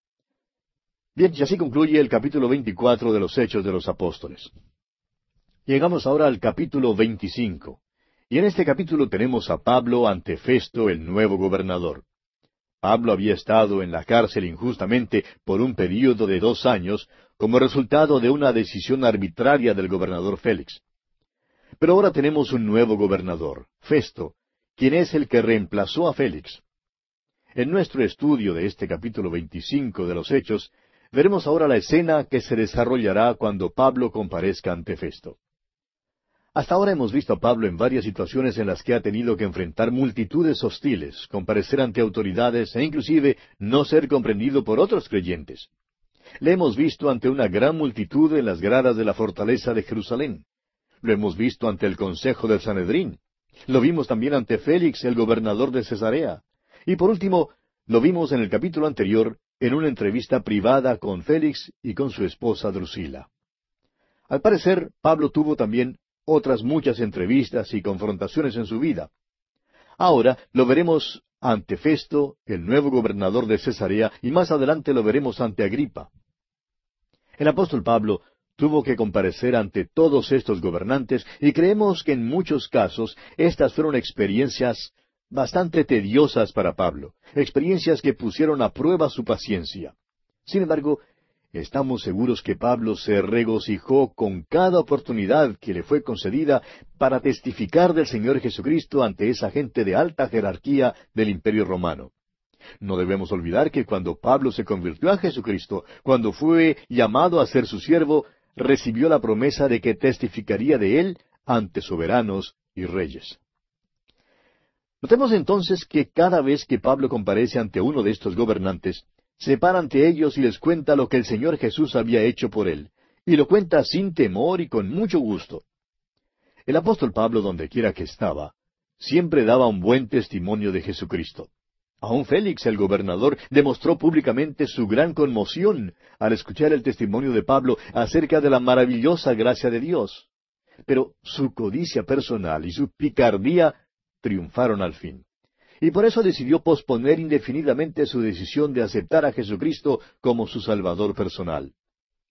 Bien, y así concluye el capítulo veinticuatro de los Hechos de los Apóstoles. Llegamos ahora al capítulo veinticinco. Y en este capítulo tenemos a Pablo ante Festo, el nuevo gobernador. Pablo había estado en la cárcel injustamente por un período de dos años como resultado de una decisión arbitraria del gobernador Félix. Pero ahora tenemos un nuevo gobernador, Festo, quien es el que reemplazó a Félix. En nuestro estudio de este capítulo veinticinco de los Hechos, veremos ahora la escena que se desarrollará cuando Pablo comparezca ante Festo. Hasta ahora hemos visto a Pablo en varias situaciones en las que ha tenido que enfrentar multitudes hostiles, comparecer ante autoridades e inclusive no ser comprendido por otros creyentes. Le hemos visto ante una gran multitud en las gradas de la fortaleza de Jerusalén. Lo hemos visto ante el consejo del Sanedrín. Lo vimos también ante Félix, el gobernador de Cesarea. Y por último, lo vimos en el capítulo anterior en una entrevista privada con Félix y con su esposa Drusila. Al parecer, Pablo tuvo también otras muchas entrevistas y confrontaciones en su vida. Ahora lo veremos ante Festo, el nuevo gobernador de Cesarea, y más adelante lo veremos ante Agripa. El apóstol Pablo tuvo que comparecer ante todos estos gobernantes, y creemos que en muchos casos estas fueron experiencias bastante tediosas para Pablo, experiencias que pusieron a prueba su paciencia. Sin embargo, estamos seguros que Pablo se regocijó con cada oportunidad que le fue concedida para testificar del Señor Jesucristo ante esa gente de alta jerarquía del Imperio Romano. No debemos olvidar que cuando Pablo se convirtió a Jesucristo, cuando fue llamado a ser su siervo, recibió la promesa de que testificaría de él ante soberanos y reyes. Notemos entonces que cada vez que Pablo comparece ante uno de estos gobernantes, se para ante ellos y les cuenta lo que el Señor Jesús había hecho por él, y lo cuenta sin temor y con mucho gusto. El apóstol Pablo, donde quiera que estaba, siempre daba un buen testimonio de Jesucristo. Aun Félix, el gobernador, demostró públicamente su gran conmoción al escuchar el testimonio de Pablo acerca de la maravillosa gracia de Dios. Pero su codicia personal y su picardía triunfaron al fin. Y por eso decidió posponer indefinidamente su decisión de aceptar a Jesucristo como su Salvador personal.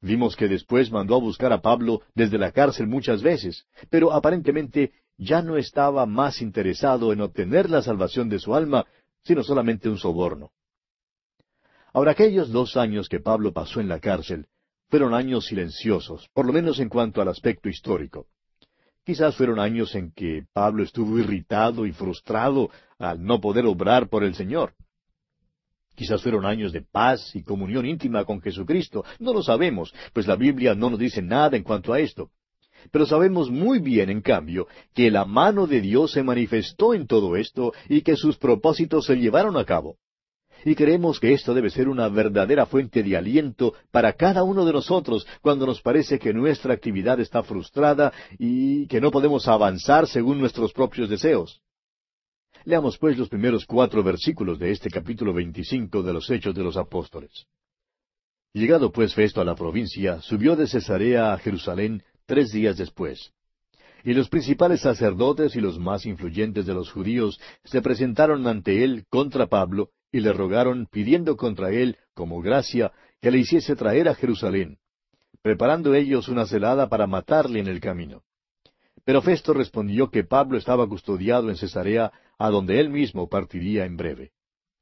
Vimos que después mandó a buscar a Pablo desde la cárcel muchas veces, pero aparentemente ya no estaba más interesado en obtener la salvación de su alma, sino solamente un soborno. Ahora, aquellos dos años que Pablo pasó en la cárcel fueron años silenciosos, por lo menos en cuanto al aspecto histórico. Quizás fueron años en que Pablo estuvo irritado y frustrado al no poder obrar por el Señor. Quizás fueron años de paz y comunión íntima con Jesucristo. No lo sabemos, pues la Biblia no nos dice nada en cuanto a esto. Pero sabemos muy bien, en cambio, que la mano de Dios se manifestó en todo esto y que sus propósitos se llevaron a cabo. Y creemos que esto debe ser una verdadera fuente de aliento para cada uno de nosotros cuando nos parece que nuestra actividad está frustrada y que no podemos avanzar según nuestros propios deseos. Leamos pues los primeros cuatro versículos de este capítulo veinticinco de los Hechos de los Apóstoles. Llegado pues Festo a la provincia, subió de Cesarea a Jerusalén tres días después. Y los principales sacerdotes y los más influyentes de los judíos se presentaron ante él contra Pablo y le rogaron, pidiendo contra él, como gracia, que le hiciese traer a Jerusalén, preparando ellos una celada para matarle en el camino. Pero Festo respondió que Pablo estaba custodiado en Cesarea, a donde él mismo partiría en breve.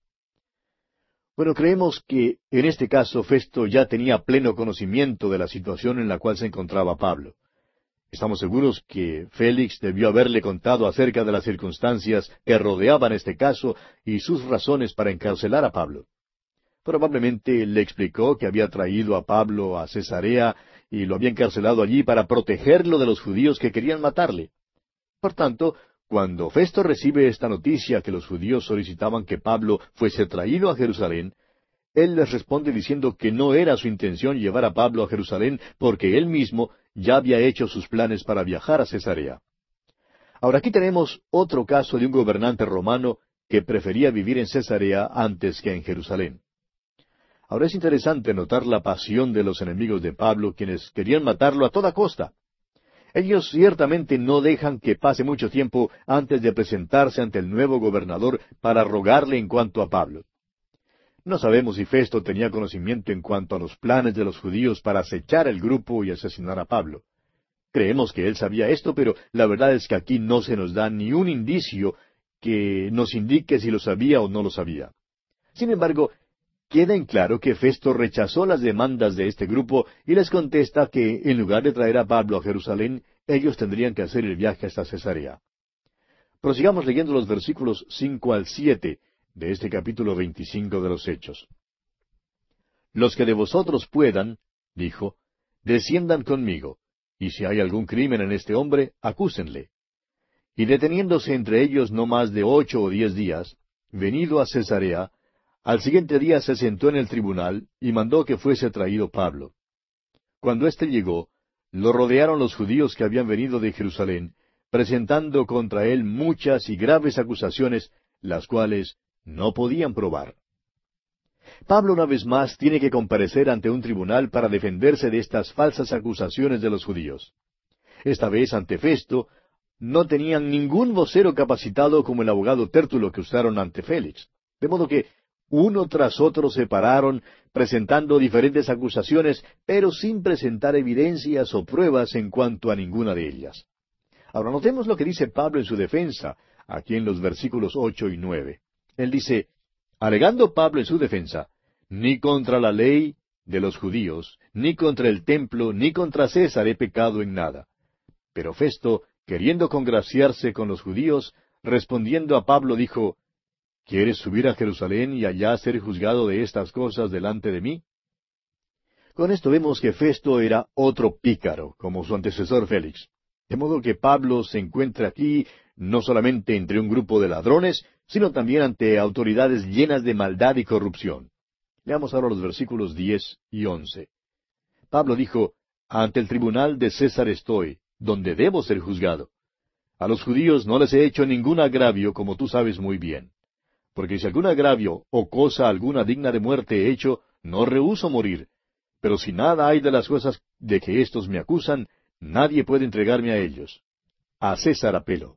Bueno, creemos que en este caso Festo ya tenía pleno conocimiento de la situación en la cual se encontraba Pablo. Estamos seguros que Félix debió haberle contado acerca de las circunstancias que rodeaban este caso y sus razones para encarcelar a Pablo. Probablemente le explicó que había traído a Pablo a Cesarea y lo había encarcelado allí para protegerlo de los judíos que querían matarle. Por tanto, cuando Festo recibe esta noticia que los judíos solicitaban que Pablo fuese traído a Jerusalén, él les responde diciendo que no era su intención llevar a Pablo a Jerusalén porque él mismo ya había hecho sus planes para viajar a Cesarea. Ahora aquí tenemos otro caso de un gobernante romano que prefería vivir en Cesarea antes que en Jerusalén. Ahora es interesante notar la pasión de los enemigos de Pablo, quienes querían matarlo a toda costa. Ellos ciertamente no dejan que pase mucho tiempo antes de presentarse ante el nuevo gobernador para rogarle en cuanto a Pablo. No sabemos si Festo tenía conocimiento en cuanto a los planes de los judíos para acechar el grupo y asesinar a Pablo. Creemos que él sabía esto, pero la verdad es que aquí no se nos da ni un indicio que nos indique si lo sabía o no lo sabía. Sin embargo, queda en claro que Festo rechazó las demandas de este grupo y les contesta que, en lugar de traer a Pablo a Jerusalén, ellos tendrían que hacer el viaje hasta Cesarea. Prosigamos leyendo los versículos cinco al siete de este capítulo veinticinco de los Hechos. Los que de vosotros puedan, dijo, desciendan conmigo, y si hay algún crimen en este hombre, acúsenle. Y deteniéndose entre ellos no más de ocho o diez días, venido a Cesarea, al siguiente día se sentó en el tribunal y mandó que fuese traído Pablo. Cuando éste llegó, lo rodearon los judíos que habían venido de Jerusalén, presentando contra él muchas y graves acusaciones, las cuales no podían probar. Pablo una vez más tiene que comparecer ante un tribunal para defenderse de estas falsas acusaciones de los judíos. Esta vez ante Festo no tenían ningún vocero capacitado como el abogado Tértulo que usaron ante Félix. De modo que uno tras otro se pararon presentando diferentes acusaciones, pero sin presentar evidencias o pruebas en cuanto a ninguna de ellas. Ahora notemos lo que dice Pablo en su defensa, aquí en los versículos ocho y nueve. Él dice, alegando Pablo en su defensa, ni contra la ley de los judíos, ni contra el templo, ni contra César he pecado en nada. Pero Festo, queriendo congraciarse con los judíos, respondiendo a Pablo, dijo, ¿quieres subir a Jerusalén y allá ser juzgado de estas cosas delante de mí? Con esto vemos que Festo era otro pícaro, como su antecesor Félix. De modo que Pablo se encuentra aquí no solamente entre un grupo de ladrones, sino también ante autoridades llenas de maldad y corrupción. Leamos ahora los versículos diez y once. Pablo dijo, ante el tribunal de César estoy, donde debo ser juzgado. A los judíos no les he hecho ningún agravio, como tú sabes muy bien. Porque si algún agravio o cosa alguna digna de muerte he hecho, no rehúso morir. Pero si nada hay de las cosas de que éstos me acusan, nadie puede entregarme a ellos. A César apelo.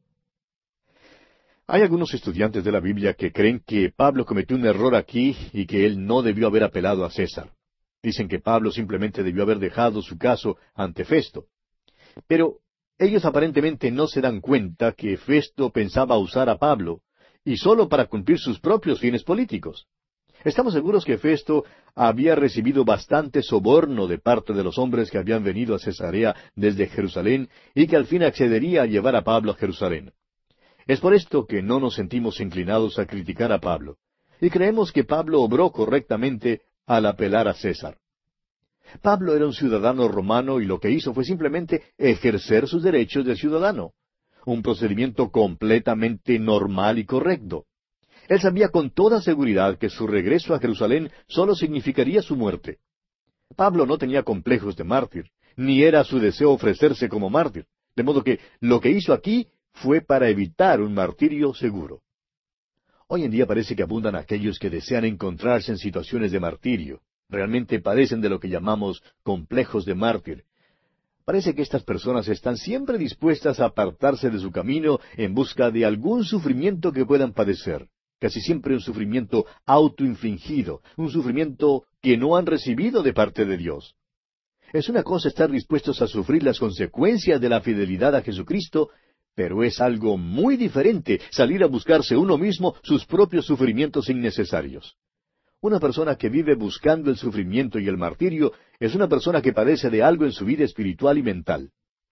Hay algunos estudiantes de la Biblia que creen que Pablo cometió un error aquí y que él no debió haber apelado a César. Dicen que Pablo simplemente debió haber dejado su caso ante Festo. Pero ellos aparentemente no se dan cuenta que Festo pensaba usar a Pablo, y sólo para cumplir sus propios fines políticos. Estamos seguros que Festo había recibido bastante soborno de parte de los hombres que habían venido a Cesarea desde Jerusalén y que al fin accedería a llevar a Pablo a Jerusalén. Es por esto que no nos sentimos inclinados a criticar a Pablo, y creemos que Pablo obró correctamente al apelar a César. Pablo era un ciudadano romano y lo que hizo fue simplemente ejercer sus derechos de ciudadano, un procedimiento completamente normal y correcto. Él sabía con toda seguridad que su regreso a Jerusalén solo significaría su muerte. Pablo no tenía complejos de mártir, ni era su deseo ofrecerse como mártir, de modo que lo que hizo aquí fue para evitar un martirio seguro. Hoy en día parece que abundan aquellos que desean encontrarse en situaciones de martirio. Realmente padecen de lo que llamamos complejos de mártir. Parece que estas personas están siempre dispuestas a apartarse de su camino en busca de algún sufrimiento que puedan padecer. Casi siempre un sufrimiento autoinfligido, un sufrimiento que no han recibido de parte de Dios. Es una cosa estar dispuestos a sufrir las consecuencias de la fidelidad a Jesucristo, pero es algo muy diferente salir a buscarse uno mismo sus propios sufrimientos innecesarios. Una persona que vive buscando el sufrimiento y el martirio es una persona que padece de algo en su vida espiritual y mental.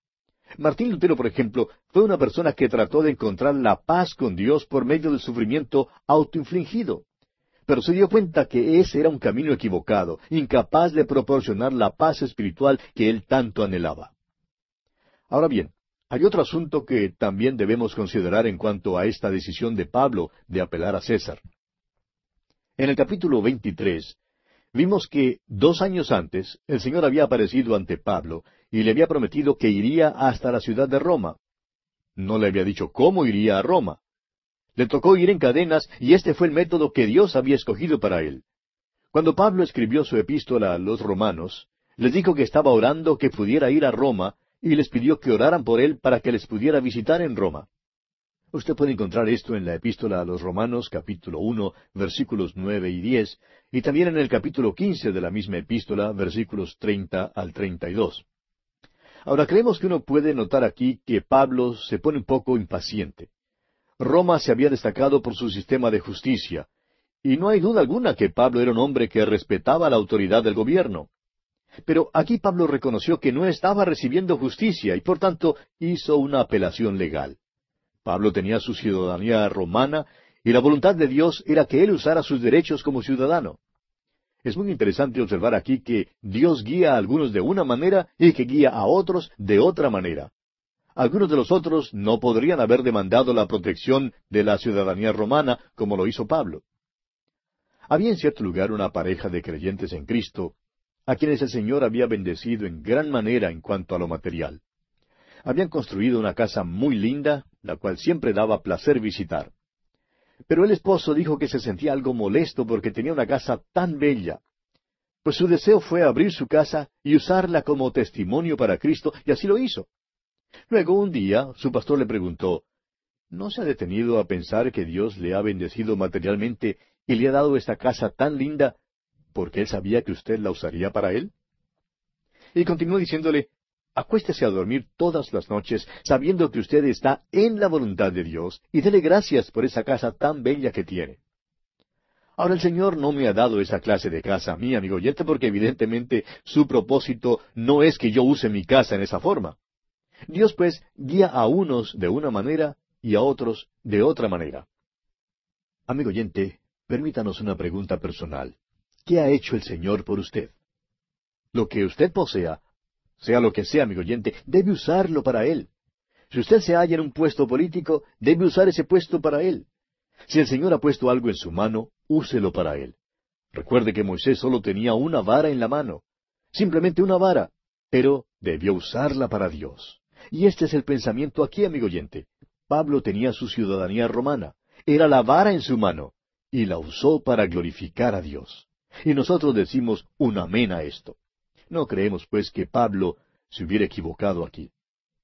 Martín Lutero, por ejemplo, fue una persona que trató de encontrar la paz con Dios por medio del sufrimiento autoinfligido. Pero se dio cuenta que ese era un camino equivocado, incapaz de proporcionar la paz espiritual que él tanto anhelaba. Ahora bien, hay otro asunto que también debemos considerar en cuanto a esta decisión de Pablo de apelar a César. En el capítulo veintitrés, vimos que dos años antes el Señor había aparecido ante Pablo y le había prometido que iría hasta la ciudad de Roma. No le había dicho cómo iría a Roma. Le tocó ir en cadenas y este fue el método que Dios había escogido para él. Cuando Pablo escribió su epístola a los romanos, les dijo que estaba orando que pudiera ir a Roma y les pidió que oraran por él para que les pudiera visitar en Roma. Usted puede encontrar esto en la epístola a los Romanos, capítulo uno, versículos nueve y diez, y también en el capítulo quince de la misma epístola, versículos treinta al treinta y dos. Ahora creemos que uno puede notar aquí que Pablo se pone un poco impaciente. Roma se había destacado por su sistema de justicia, y no hay duda alguna que Pablo era un hombre que respetaba la autoridad del gobierno. Pero aquí Pablo reconoció que no estaba recibiendo justicia y por tanto hizo una apelación legal. Pablo tenía su ciudadanía romana y la voluntad de Dios era que él usara sus derechos como ciudadano. Es muy interesante observar aquí que Dios guía a algunos de una manera y que guía a otros de otra manera. Algunos de los otros no podrían haber demandado la protección de la ciudadanía romana como lo hizo Pablo. Había en cierto lugar una pareja de creyentes en Cristo, a quienes el Señor había bendecido en gran manera en cuanto a lo material. Habían construido una casa muy linda, la cual siempre daba placer visitar. Pero el esposo dijo que se sentía algo molesto porque tenía una casa tan bella. Pues su deseo fue abrir su casa y usarla como testimonio para Cristo, y así lo hizo. Luego, un día, su pastor le preguntó, ¿no se ha detenido a pensar que Dios le ha bendecido materialmente y le ha dado esta casa tan linda porque él sabía que usted la usaría para él? Y continuó diciéndole, acuéstese a dormir todas las noches sabiendo que usted está en la voluntad de Dios y dele gracias por esa casa tan bella que tiene. Ahora el Señor no me ha dado esa clase de casa a mí, amigo oyente, porque evidentemente su propósito no es que yo use mi casa en esa forma. Dios pues guía a unos de una manera y a otros de otra manera. Amigo oyente, permítanos una pregunta personal. ¿Qué ha hecho el Señor por usted? Lo que usted posea, sea lo que sea, amigo oyente, debe usarlo para Él. Si usted se halla en un puesto político, debe usar ese puesto para Él. Si el Señor ha puesto algo en su mano, úselo para Él. Recuerde que Moisés solo tenía una vara en la mano, simplemente una vara, pero debió usarla para Dios. Y este es el pensamiento aquí, amigo oyente. Pablo tenía su ciudadanía romana, era la vara en su mano, y la usó para glorificar a Dios. Y nosotros decimos un amén a esto. No creemos, pues, que Pablo se hubiera equivocado aquí.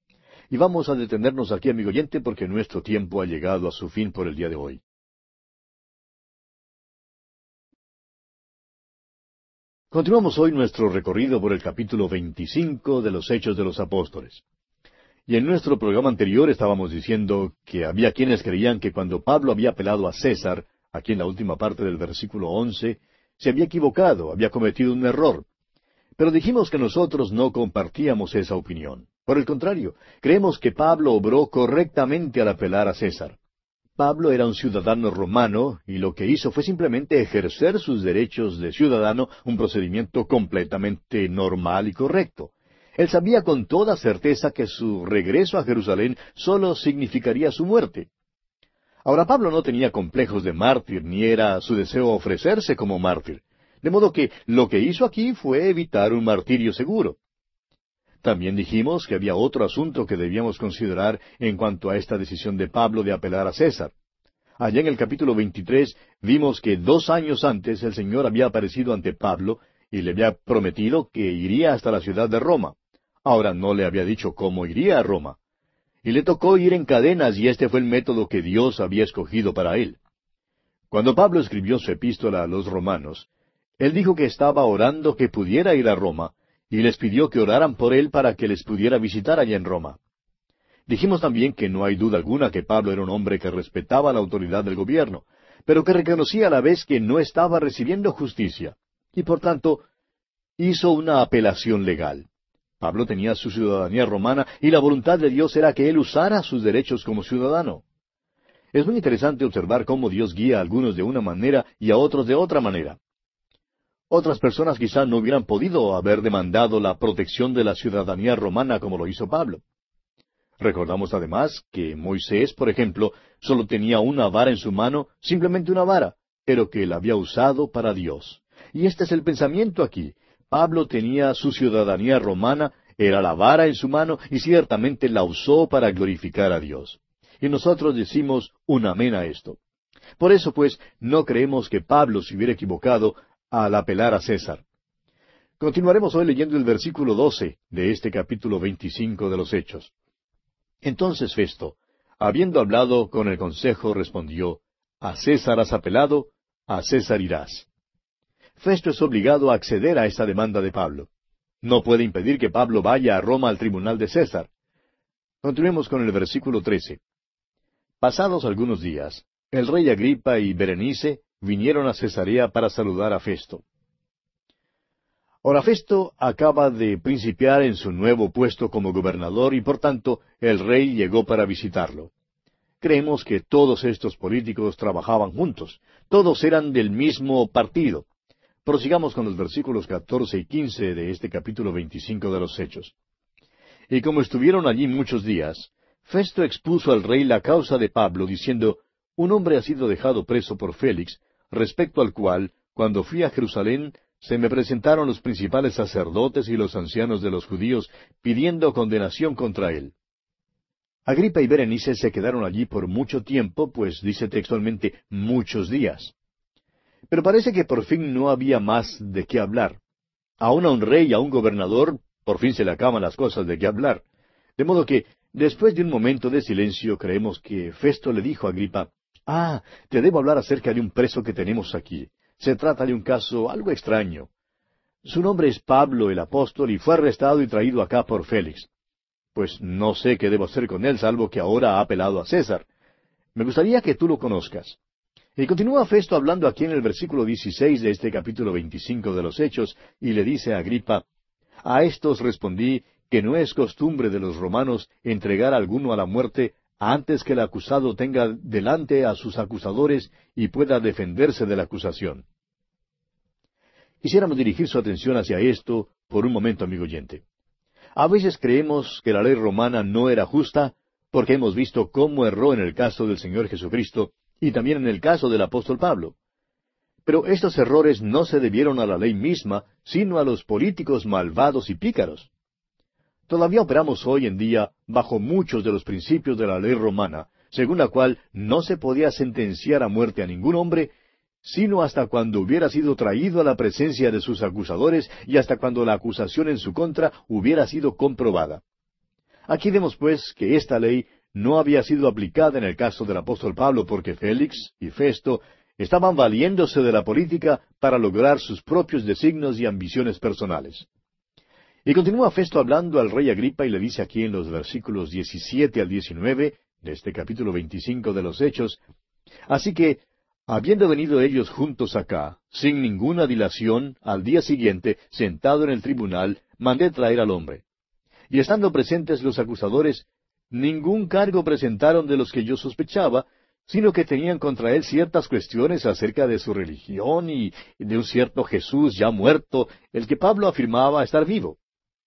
Y vamos a detenernos aquí, amigo oyente, porque nuestro tiempo ha llegado a su fin por el día de hoy. Continuamos hoy nuestro recorrido por el capítulo veinticinco de los Hechos de los Apóstoles. Y en nuestro programa anterior estábamos diciendo que había quienes creían que cuando Pablo había apelado a César, aquí en la última parte del versículo once, se había equivocado, había cometido un error. Pero dijimos que nosotros no compartíamos esa opinión. Por el contrario, creemos que Pablo obró correctamente al apelar a César. Pablo era un ciudadano romano y lo que hizo fue simplemente ejercer sus derechos de ciudadano, un procedimiento completamente normal y correcto. Él sabía con toda certeza que su regreso a Jerusalén solo significaría su muerte. Ahora, Pablo no tenía complejos de mártir, ni era su deseo ofrecerse como mártir. De modo que lo que hizo aquí fue evitar un martirio seguro. También dijimos que había otro asunto que debíamos considerar en cuanto a esta decisión de Pablo de apelar a César. Allá en el capítulo veintitrés vimos que dos años antes el Señor había aparecido ante Pablo y le había prometido que iría hasta la ciudad de Roma. Ahora no le había dicho cómo iría a Roma. Y le tocó ir en cadenas y este fue el método que Dios había escogido para él. Cuando Pablo escribió su epístola a los romanos, él dijo que estaba orando que pudiera ir a Roma, y les pidió que oraran por él para que les pudiera visitar allá en Roma. Dijimos también que no hay duda alguna que Pablo era un hombre que respetaba la autoridad del gobierno, pero que reconocía a la vez que no estaba recibiendo justicia, y por tanto hizo una apelación legal. Pablo tenía su ciudadanía romana y la voluntad de Dios era que él usara sus derechos como ciudadano. Es muy interesante observar cómo Dios guía a algunos de una manera y a otros de otra manera. Otras personas quizá no hubieran podido haber demandado la protección de la ciudadanía romana como lo hizo Pablo. Recordamos además que Moisés, por ejemplo, solo tenía una vara en su mano, simplemente una vara, pero que la había usado para Dios. Y este es el pensamiento aquí. Pablo tenía su ciudadanía romana, era la vara en su mano, y ciertamente la usó para glorificar a Dios. Y nosotros decimos un amén a esto. Por eso, pues, no creemos que Pablo se hubiera equivocado al apelar a César. Continuaremos hoy leyendo el versículo doce de este capítulo veinticinco de los Hechos. Entonces Festo, habiendo hablado con el consejo, respondió, A César has apelado, a César irás. Festo es obligado a acceder a esta demanda de Pablo. No puede impedir que Pablo vaya a Roma al tribunal de César. Continuemos con el versículo trece. Pasados algunos días, el rey Agripa y Berenice vinieron a Cesarea para saludar a Festo. Ahora Festo acaba de principiar en su nuevo puesto como gobernador y por tanto el rey llegó para visitarlo. Creemos que todos estos políticos trabajaban juntos, todos eran del mismo partido. Prosigamos con los versículos catorce y quince de este capítulo veinticinco de los Hechos. Y como estuvieron allí muchos días, Festo expuso al rey la causa de Pablo, diciendo, Un hombre ha sido dejado preso por Félix, respecto al cual, cuando fui a Jerusalén, se me presentaron los principales sacerdotes y los ancianos de los judíos, pidiendo condenación contra él. Agripa y Berenice se quedaron allí por mucho tiempo, pues dice textualmente muchos días. Pero parece que por fin no había más de qué hablar. Aún a un rey y a un gobernador, por fin se le acaban las cosas de qué hablar. De modo que, después de un momento de silencio, creemos que Festo le dijo a Agripa, Ah, te debo hablar acerca de un preso que tenemos aquí. Se trata de un caso algo extraño. Su nombre es Pablo el apóstol y fue arrestado y traído acá por Félix. Pues no sé qué debo hacer con él, salvo que ahora ha apelado a César. Me gustaría que tú lo conozcas. Y continúa Festo hablando aquí en el versículo dieciséis de este capítulo veinticinco de los Hechos, y le dice a Agripa, A estos respondí que no es costumbre de los romanos entregar a alguno a la muerte antes que el acusado tenga delante a sus acusadores y pueda defenderse de la acusación. Quisiéramos dirigir su atención hacia esto por un momento, amigo oyente. A veces creemos que la ley romana no era justa porque hemos visto cómo erró en el caso del Señor Jesucristo y también en el caso del apóstol Pablo. Pero estos errores no se debieron a la ley misma, sino a los políticos malvados y pícaros. Todavía operamos hoy en día bajo muchos de los principios de la ley romana, según la cual no se podía sentenciar a muerte a ningún hombre, sino hasta cuando hubiera sido traído a la presencia de sus acusadores y hasta cuando la acusación en su contra hubiera sido comprobada. Aquí vemos pues que esta ley no había sido aplicada en el caso del apóstol Pablo porque Félix y Festo estaban valiéndose de la política para lograr sus propios designios y ambiciones personales. Y continúa Festo hablando al rey Agripa y le dice aquí en los versículos diecisiete al diecinueve de este capítulo veinticinco de los Hechos: Así que, habiendo venido ellos juntos acá, sin ninguna dilación, al día siguiente, sentado en el tribunal, mandé traer al hombre. Y estando presentes los acusadores, ningún cargo presentaron de los que yo sospechaba, sino que tenían contra él ciertas cuestiones acerca de su religión y de un cierto Jesús ya muerto, el que Pablo afirmaba estar vivo.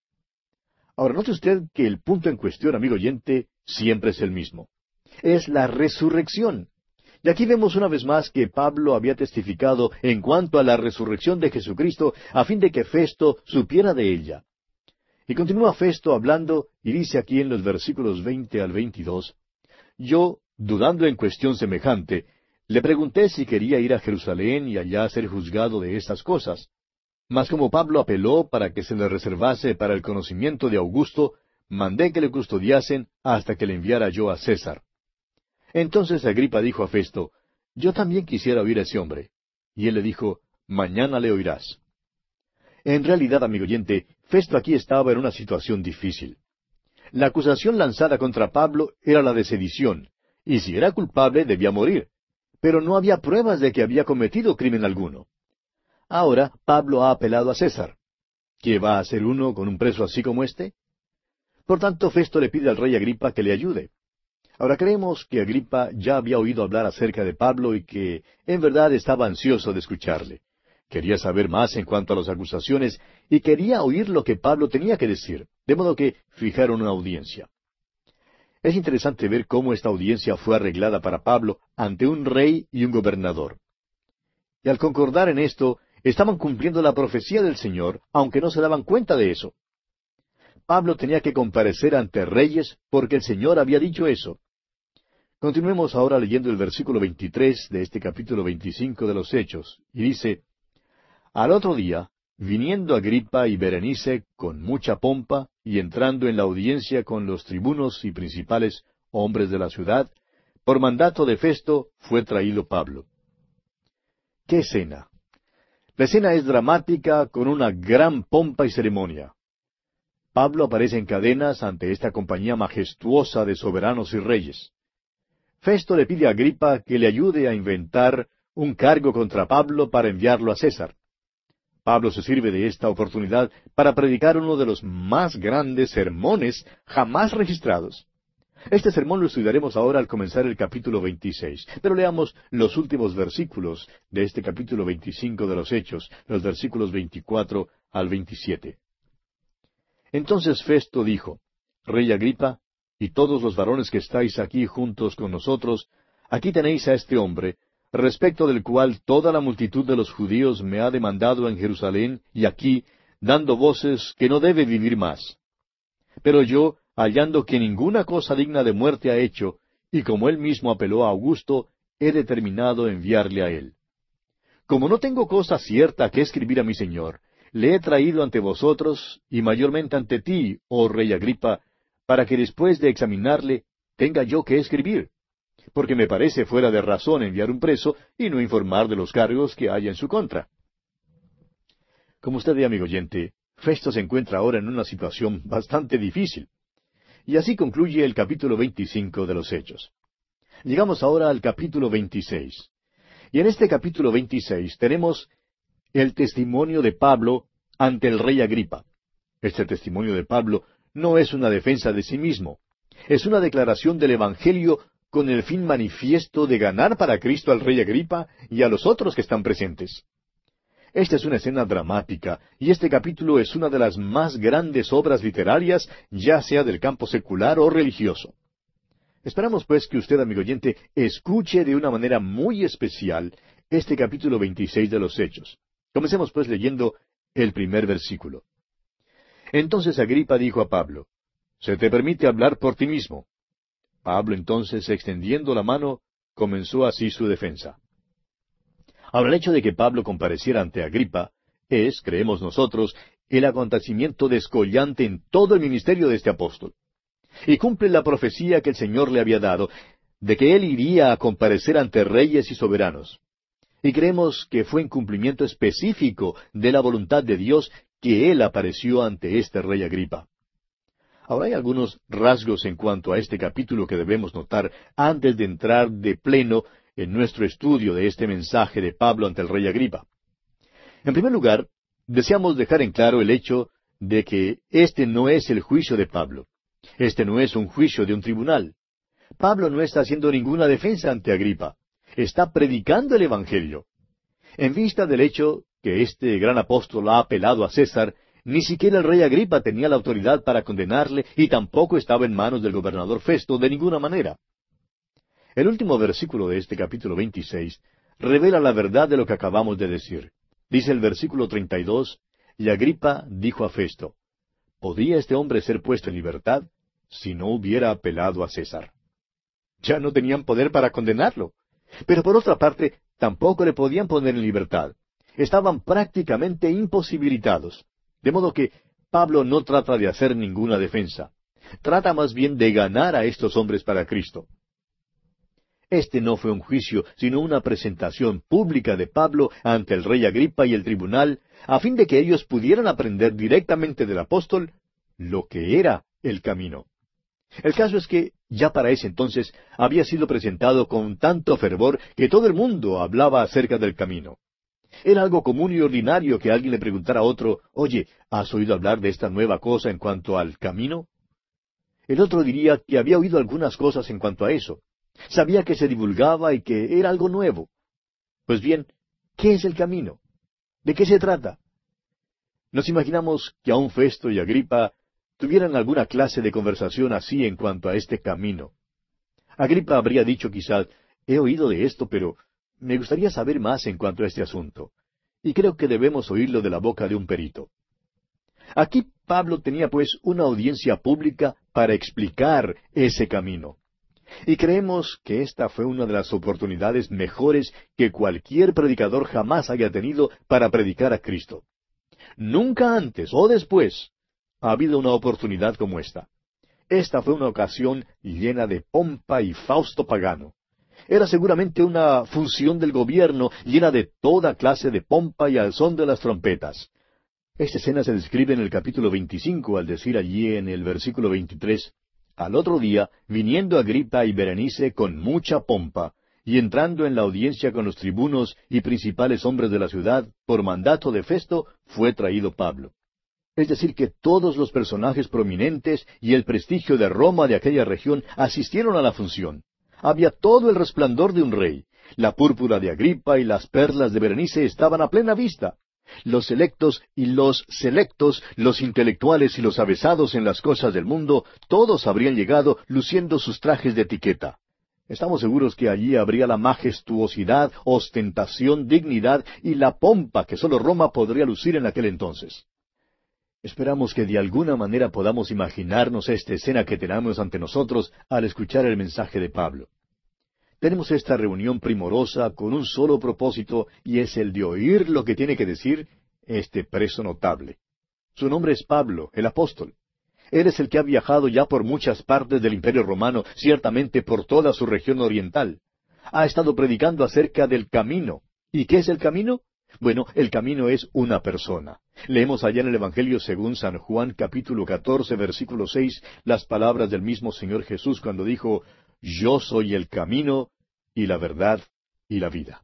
Ahora, note usted que el punto en cuestión, amigo oyente, siempre es el mismo. Es la resurrección. Y aquí vemos una vez más que Pablo había testificado en cuanto a la resurrección de Jesucristo, a fin de que Festo supiera de ella. Y continúa Festo hablando, y dice aquí en los versículos veinte al veintidós: Yo, dudando en cuestión semejante, le pregunté si quería ir a Jerusalén y allá ser juzgado de estas cosas. Mas como Pablo apeló para que se le reservase para el conocimiento de Augusto, mandé que le custodiasen hasta que le enviara yo a César. Entonces Agripa dijo a Festo: Yo también quisiera oír a ese hombre. Y él le dijo: Mañana le oirás. En realidad, amigo oyente, Festo aquí estaba en una situación difícil. La acusación lanzada contra Pablo era la de sedición, y si era culpable debía morir, pero no había pruebas de que había cometido crimen alguno. Ahora Pablo ha apelado a César. ¿Qué va a hacer uno con un preso así como éste? Por tanto, Festo le pide al rey Agripa que le ayude. Ahora creemos que Agripa ya había oído hablar acerca de Pablo y que en verdad estaba ansioso de escucharle. Quería saber más en cuanto a las acusaciones y quería oír lo que Pablo tenía que decir, de modo que fijaron una audiencia. Es interesante ver cómo esta audiencia fue arreglada para Pablo ante un rey y un gobernador. Y al concordar en esto, estaban cumpliendo la profecía del Señor, aunque no se daban cuenta de eso. Pablo tenía que comparecer ante reyes porque el Señor había dicho eso. Continuemos ahora leyendo el versículo veintitrés de este capítulo veinticinco de los Hechos, y dice: Al otro día, viniendo Agripa y Berenice con mucha pompa, y entrando en la audiencia con los tribunos y principales hombres de la ciudad, por mandato de Festo fue traído Pablo. ¡Qué escena! La escena es dramática, con una gran pompa y ceremonia. Pablo aparece en cadenas ante esta compañía majestuosa de soberanos y reyes. Festo le pide a Agripa que le ayude a inventar un cargo contra Pablo para enviarlo a César. Pablo se sirve de esta oportunidad para predicar uno de los más grandes sermones jamás registrados. Este sermón lo estudiaremos ahora al comenzar el capítulo veintiséis, pero leamos los últimos versículos de este capítulo veinticinco de los Hechos, los versículos veinticuatro al veintisiete. Entonces Festo dijo: Rey Agripa, y todos los varones que estáis aquí juntos con nosotros, aquí tenéis a este hombre, respecto del cual toda la multitud de los judíos me ha demandado en Jerusalén y aquí, dando voces que no debe vivir más. Pero yo, hallando que ninguna cosa digna de muerte ha hecho, y como él mismo apeló a Augusto, he determinado enviarle a él. Como no tengo cosa cierta que escribir a mi señor, le he traído ante vosotros, y mayormente ante ti, oh rey Agripa, para que después de examinarle, tenga yo que escribir. Porque me parece fuera de razón enviar un preso y no informar de los cargos que haya en su contra. Como usted ve, amigo oyente, Festo se encuentra ahora en una situación bastante difícil. Y así concluye el capítulo veinticinco de los Hechos. Llegamos ahora al capítulo veintiséis. Y en este capítulo veintiséis tenemos el testimonio de Pablo ante el rey Agripa. Este testimonio de Pablo no es una defensa de sí mismo. Es una declaración del Evangelio con el fin manifiesto de ganar para Cristo al rey Agripa y a los otros que están presentes. Esta es una escena dramática, y este capítulo es una de las más grandes obras literarias, ya sea del campo secular o religioso. Esperamos pues que usted, amigo oyente, escuche de una manera muy especial este capítulo veintiséis de los Hechos. Comencemos pues leyendo el primer versículo. Entonces Agripa dijo a Pablo: «Se te permite hablar por ti mismo». Pablo entonces, extendiendo la mano, comenzó así su defensa. Ahora, el hecho de que Pablo compareciera ante Agripa es, creemos nosotros, el acontecimiento descollante en todo el ministerio de este apóstol. Y cumple la profecía que el Señor le había dado, de que él iría a comparecer ante reyes y soberanos. Y creemos que fue en cumplimiento específico de la voluntad de Dios que él apareció ante este rey Agripa. Ahora hay algunos rasgos en cuanto a este capítulo que debemos notar antes de entrar de pleno en nuestro estudio de este mensaje de Pablo ante el rey Agripa. En primer lugar, deseamos dejar en claro el hecho de que este no es el juicio de Pablo. Este no es un juicio de un tribunal. Pablo no está haciendo ninguna defensa ante Agripa. Está predicando el Evangelio. En vista del hecho que este gran apóstol ha apelado a César, ni siquiera el rey Agripa tenía la autoridad para condenarle y tampoco estaba en manos del gobernador Festo de ninguna manera. El último versículo de este capítulo veintiséis revela la verdad de lo que acabamos de decir. Dice el versículo treinta y dos, y Agripa dijo a Festo, ¿podía este hombre ser puesto en libertad si no hubiera apelado a César? Ya no tenían poder para condenarlo. Pero por otra parte, tampoco le podían poner en libertad. Estaban prácticamente imposibilitados. De modo que Pablo no trata de hacer ninguna defensa. Trata más bien de ganar a estos hombres para Cristo. Este no fue un juicio, sino una presentación pública de Pablo ante el rey Agripa y el tribunal, a fin de que ellos pudieran aprender directamente del apóstol lo que era el camino. El caso es que ya para ese entonces había sido presentado con tanto fervor que todo el mundo hablaba acerca del camino. Era algo común y ordinario que alguien le preguntara a otro, oye, ¿has oído hablar de esta nueva cosa en cuanto al camino? El otro diría que había oído algunas cosas en cuanto a eso. Sabía que se divulgaba y que era algo nuevo. Pues bien, ¿qué es el camino? ¿De qué se trata? Nos imaginamos que aun Festo y Agripa tuvieran alguna clase de conversación así en cuanto a este camino. Agripa habría dicho quizás, he oído de esto, pero me gustaría saber más en cuanto a este asunto. Y creo que debemos oírlo de la boca de un perito. Aquí Pablo tenía pues una audiencia pública para explicar ese camino. Y creemos que esta fue una de las oportunidades mejores que cualquier predicador jamás haya tenido para predicar a Cristo. Nunca antes o después ha habido una oportunidad como esta. Esta fue una ocasión llena de pompa y fausto pagano. Era seguramente una función del gobierno llena de toda clase de pompa y al son de las trompetas. Esta escena se describe en el capítulo veinticinco al decir allí en el versículo veintitrés, al otro día, viniendo Agripa y Berenice con mucha pompa, y entrando en la audiencia con los tribunos y principales hombres de la ciudad, por mandato de Festo, fue traído Pablo. Es decir, que todos los personajes prominentes y el prestigio de Roma de aquella región asistieron a la función. Había todo el resplandor de un rey. La púrpura de Agripa y las perlas de Berenice estaban a plena vista. Los selectos y los selectos, los intelectuales y los avesados en las cosas del mundo, todos habrían llegado luciendo sus trajes de etiqueta. Estamos seguros que allí habría la majestuosidad, ostentación, dignidad y la pompa que sólo Roma podría lucir en aquel entonces. Esperamos que de alguna manera podamos imaginarnos esta escena que tenemos ante nosotros al escuchar el mensaje de Pablo. Tenemos esta reunión primorosa con un solo propósito, y es el de oír lo que tiene que decir este preso notable. Su nombre es Pablo, el apóstol. Él es el que ha viajado ya por muchas partes del Imperio Romano, ciertamente por toda su región oriental. Ha estado predicando acerca del camino. ¿Y qué es el camino? Bueno, el camino es una persona. Leemos allá en el Evangelio según San Juan, capítulo catorce, versículo seis, las palabras del mismo Señor Jesús cuando dijo, «Yo soy el camino y la verdad y la vida».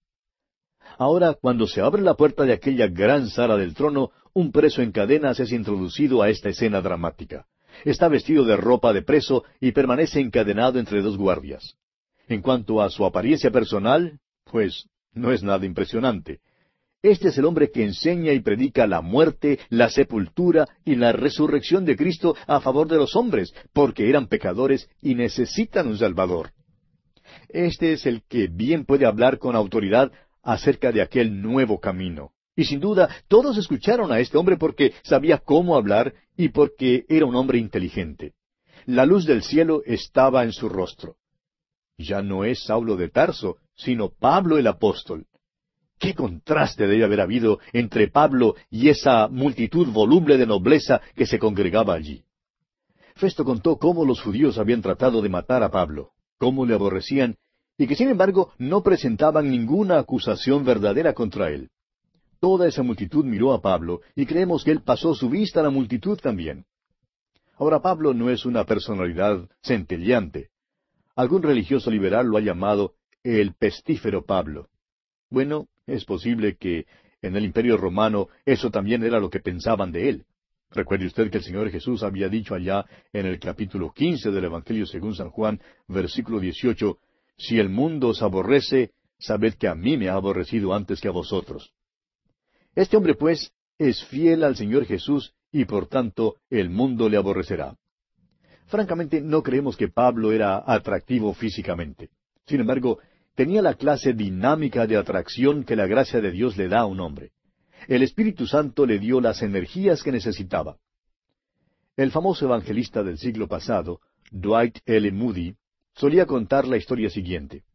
Ahora, cuando se abre la puerta de aquella gran sala del trono, un preso en cadenas es introducido a esta escena dramática. Está vestido de ropa de preso y permanece encadenado entre dos guardias. En cuanto a su apariencia personal, pues no es nada impresionante. Este es el hombre que enseña y predica la muerte, la sepultura y la resurrección de Cristo a favor de los hombres, porque eran pecadores y necesitan un Salvador. Este es el que bien puede hablar con autoridad acerca de aquel nuevo camino. Y sin duda, todos escucharon a este hombre porque sabía cómo hablar y porque era un hombre inteligente. La luz del cielo estaba en su rostro. Ya no es Saulo de Tarso, sino Pablo el apóstol. ¡Qué contraste debe haber habido entre Pablo y esa multitud voluble de nobleza que se congregaba allí! Festo contó cómo los judíos habían tratado de matar a Pablo, cómo le aborrecían y que sin embargo no presentaban ninguna acusación verdadera contra él. Toda esa multitud miró a Pablo, y creemos que él pasó su vista a la multitud también. Ahora, Pablo no es una personalidad centelleante. Algún religioso liberal lo ha llamado el pestífero Pablo. Bueno, es posible que en el Imperio Romano eso también era lo que pensaban de él. Recuerde usted que el Señor Jesús había dicho allá en el capítulo quince del Evangelio según San Juan, versículo dieciocho, «Si el mundo os aborrece, sabed que a mí me ha aborrecido antes que a vosotros». Este hombre, pues, es fiel al Señor Jesús y por tanto el mundo le aborrecerá. Francamente, no creemos que Pablo era atractivo físicamente. Sin embargo, tenía la clase dinámica de atracción que la gracia de Dios le da a un hombre. El Espíritu Santo le dio las energías que necesitaba. El famoso evangelista del siglo pasado, Dwight L. Moody, solía contar la historia siguiente.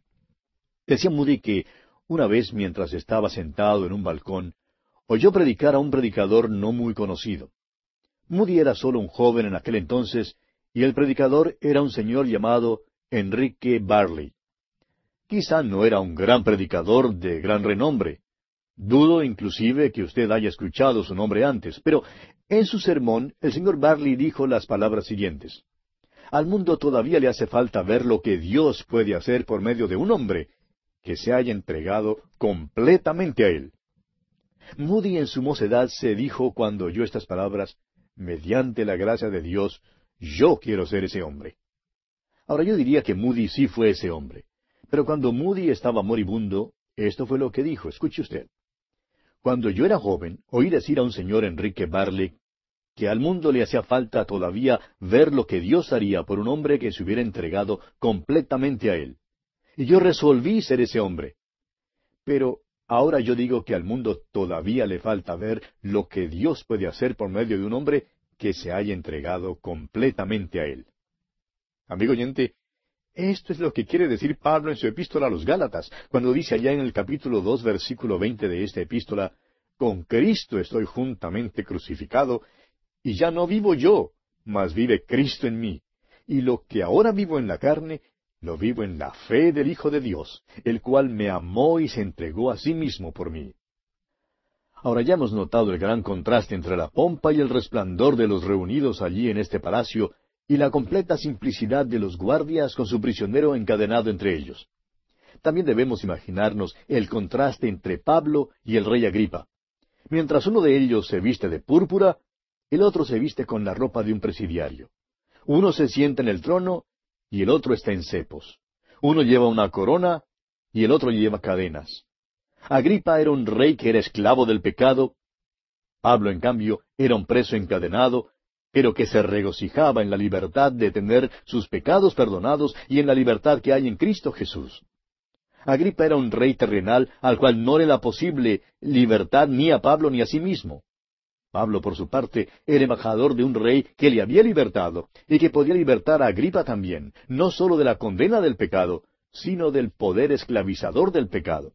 Decía Moody que una vez, mientras estaba sentado en un balcón, oyó predicar a un predicador no muy conocido. Moody era solo un joven en aquel entonces, y el predicador era un señor llamado Enrique Barley. Quizá no era un gran predicador de gran renombre. Dudo inclusive que usted haya escuchado su nombre antes, pero en su sermón el señor Barley dijo las palabras siguientes. Al mundo todavía le hace falta ver lo que Dios puede hacer por medio de un hombre que se haya entregado completamente a él. Moody en su mocedad se dijo cuando oyó estas palabras, mediante la gracia de Dios, yo quiero ser ese hombre. Ahora yo diría que Moody sí fue ese hombre. Pero cuando Moody estaba moribundo, esto fue lo que dijo, escuche usted. Cuando yo era joven, oí decir a un señor Enrique Barley que al mundo le hacía falta todavía ver lo que Dios haría por un hombre que se hubiera entregado completamente a él. Y yo resolví ser ese hombre. Pero ahora yo digo que al mundo todavía le falta ver lo que Dios puede hacer por medio de un hombre que se haya entregado completamente a él. Amigo oyente, esto es lo que quiere decir Pablo en su epístola a los Gálatas, cuando dice allá en el capítulo dos, versículo veinte de esta epístola, «Con Cristo estoy juntamente crucificado, y ya no vivo yo, mas vive Cristo en mí. Y lo que ahora vivo en la carne, lo vivo en la fe del Hijo de Dios, el cual me amó y se entregó a sí mismo por mí». Ahora ya hemos notado el gran contraste entre la pompa y el resplandor de los reunidos allí en este palacio y la completa simplicidad de los guardias con su prisionero encadenado entre ellos. También debemos imaginarnos el contraste entre Pablo y el rey Agripa. Mientras uno de ellos se viste de púrpura, el otro se viste con la ropa de un presidiario. Uno se sienta en el trono y el otro está en cepos. Uno lleva una corona y el otro lleva cadenas. Agripa era un rey que era esclavo del pecado. Pablo, en cambio, era un preso encadenado, pero que se regocijaba en la libertad de tener sus pecados perdonados y en la libertad que hay en Cristo Jesús. Agripa era un rey terrenal al cual no le era posible libertad ni a Pablo ni a sí mismo. Pablo, por su parte, era embajador de un rey que le había libertado y que podía libertar a Agripa también, no sólo de la condena del pecado, sino del poder esclavizador del pecado.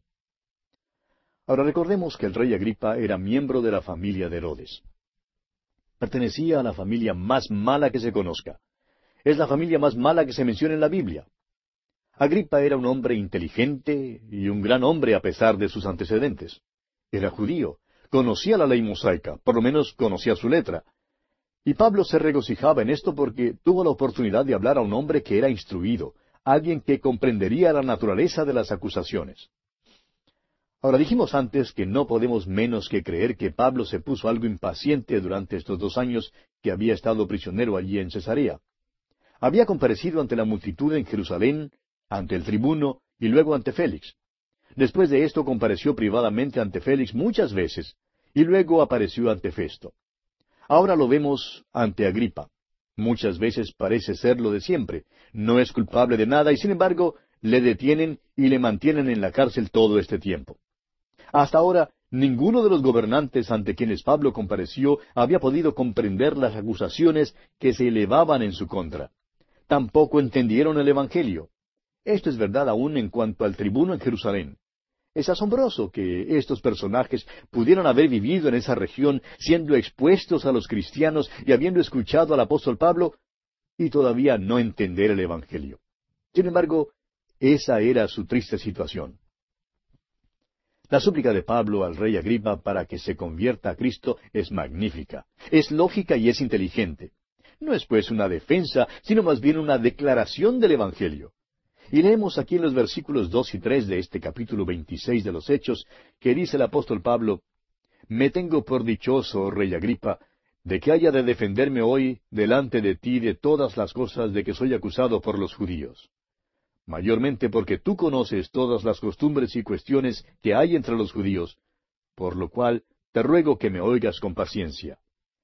Ahora recordemos que el rey Agripa era miembro de la familia de Herodes. Pertenecía a la familia más mala que se conozca. Es la familia más mala que se menciona en la Biblia. Agripa era un hombre inteligente y un gran hombre a pesar de sus antecedentes. Era judío, conocía la ley mosaica, por lo menos conocía su letra. Y Pablo se regocijaba en esto porque tuvo la oportunidad de hablar a un hombre que era instruido, alguien que comprendería la naturaleza de las acusaciones. Ahora dijimos antes que no podemos menos que creer que Pablo se puso algo impaciente durante estos dos años que había estado prisionero allí en Cesarea. Había comparecido ante la multitud en Jerusalén, ante el tribuno y luego ante Félix. Después de esto compareció privadamente ante Félix muchas veces, y luego apareció ante Festo. Ahora lo vemos ante Agripa. Muchas veces parece ser lo de siempre. No es culpable de nada y sin embargo le detienen y le mantienen en la cárcel todo este tiempo. Hasta ahora, ninguno de los gobernantes ante quienes Pablo compareció había podido comprender las acusaciones que se elevaban en su contra. Tampoco entendieron el Evangelio. Esto es verdad aún en cuanto al tribuno en Jerusalén. Es asombroso que estos personajes pudieran haber vivido en esa región siendo expuestos a los cristianos y habiendo escuchado al apóstol Pablo y todavía no entender el Evangelio. Sin embargo, Esa era su triste situación. La súplica de Pablo al rey Agripa para que se convierta a Cristo es magnífica, es lógica y es inteligente. No es pues una defensa, sino más bien una declaración del Evangelio. Y leemos aquí en los versículos dos y tres de este capítulo veintiséis de los Hechos, que dice el apóstol Pablo: Me tengo por dichoso, rey Agripa, de que haya de defenderme hoy delante de ti de todas las cosas de que soy acusado por los judíos. Mayormente porque tú conoces todas las costumbres y cuestiones que hay entre los judíos, por lo cual te ruego que me oigas con paciencia.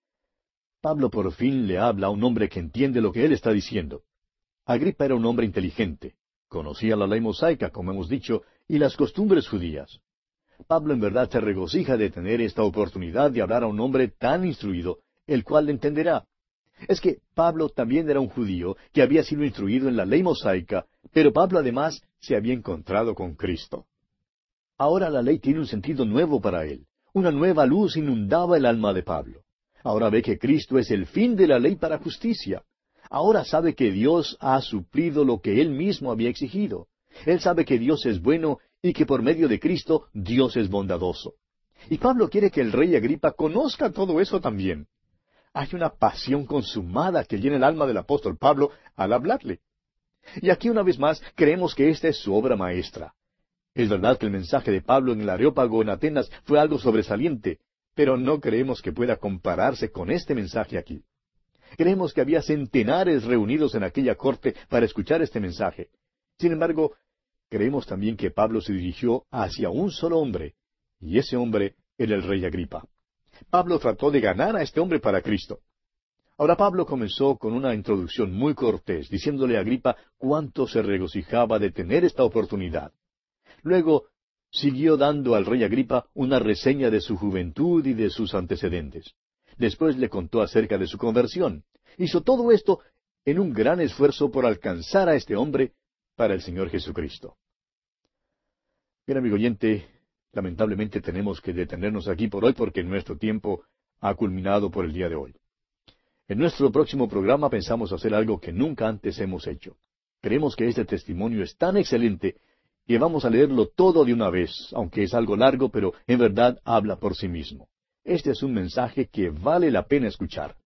Pablo por fin le habla a un hombre que entiende lo que él está diciendo. Agripa era un hombre inteligente, conocía la ley mosaica, como hemos dicho, y las costumbres judías. Pablo en verdad se regocija de tener esta oportunidad de hablar a un hombre tan instruido, el cual le entenderá. Es que Pablo también era un judío que había sido instruido en la ley mosaica, pero Pablo además se había encontrado con Cristo. Ahora la ley tiene un sentido nuevo para él. Una nueva luz inundaba el alma de Pablo. Ahora ve que Cristo es el fin de la ley para justicia. Ahora sabe que Dios ha suplido lo que él mismo había exigido. Él sabe que Dios es bueno y que por medio de Cristo Dios es bondadoso. Y Pablo quiere que el rey Agripa conozca todo eso también. Hay una pasión consumada que llena el alma del apóstol Pablo al hablarle. Y aquí una vez más creemos que esta es su obra maestra. Es verdad que el mensaje de Pablo en el Areópago en Atenas fue algo sobresaliente, pero no creemos que pueda compararse con este mensaje aquí. Creemos que había centenares reunidos en aquella corte para escuchar este mensaje. Sin embargo, creemos también que Pablo se dirigió hacia un solo hombre, y ese hombre era el rey Agripa. Pablo trató de ganar a este hombre para Cristo. Ahora Pablo comenzó con una introducción muy cortés, diciéndole a Agripa cuánto se regocijaba de tener esta oportunidad. Luego siguió dando al rey Agripa una reseña de su juventud y de sus antecedentes. Después le contó acerca de su conversión. Hizo todo esto en un gran esfuerzo por alcanzar a este hombre para el Señor Jesucristo. Bien, amigo oyente, lamentablemente tenemos que detenernos aquí por hoy porque nuestro tiempo ha culminado por el día de hoy. En nuestro próximo programa pensamos hacer algo que nunca antes hemos hecho. Creemos que este testimonio es tan excelente que vamos a leerlo todo de una vez, aunque es algo largo, pero en verdad habla por sí mismo. Este es un mensaje que vale la pena escuchar.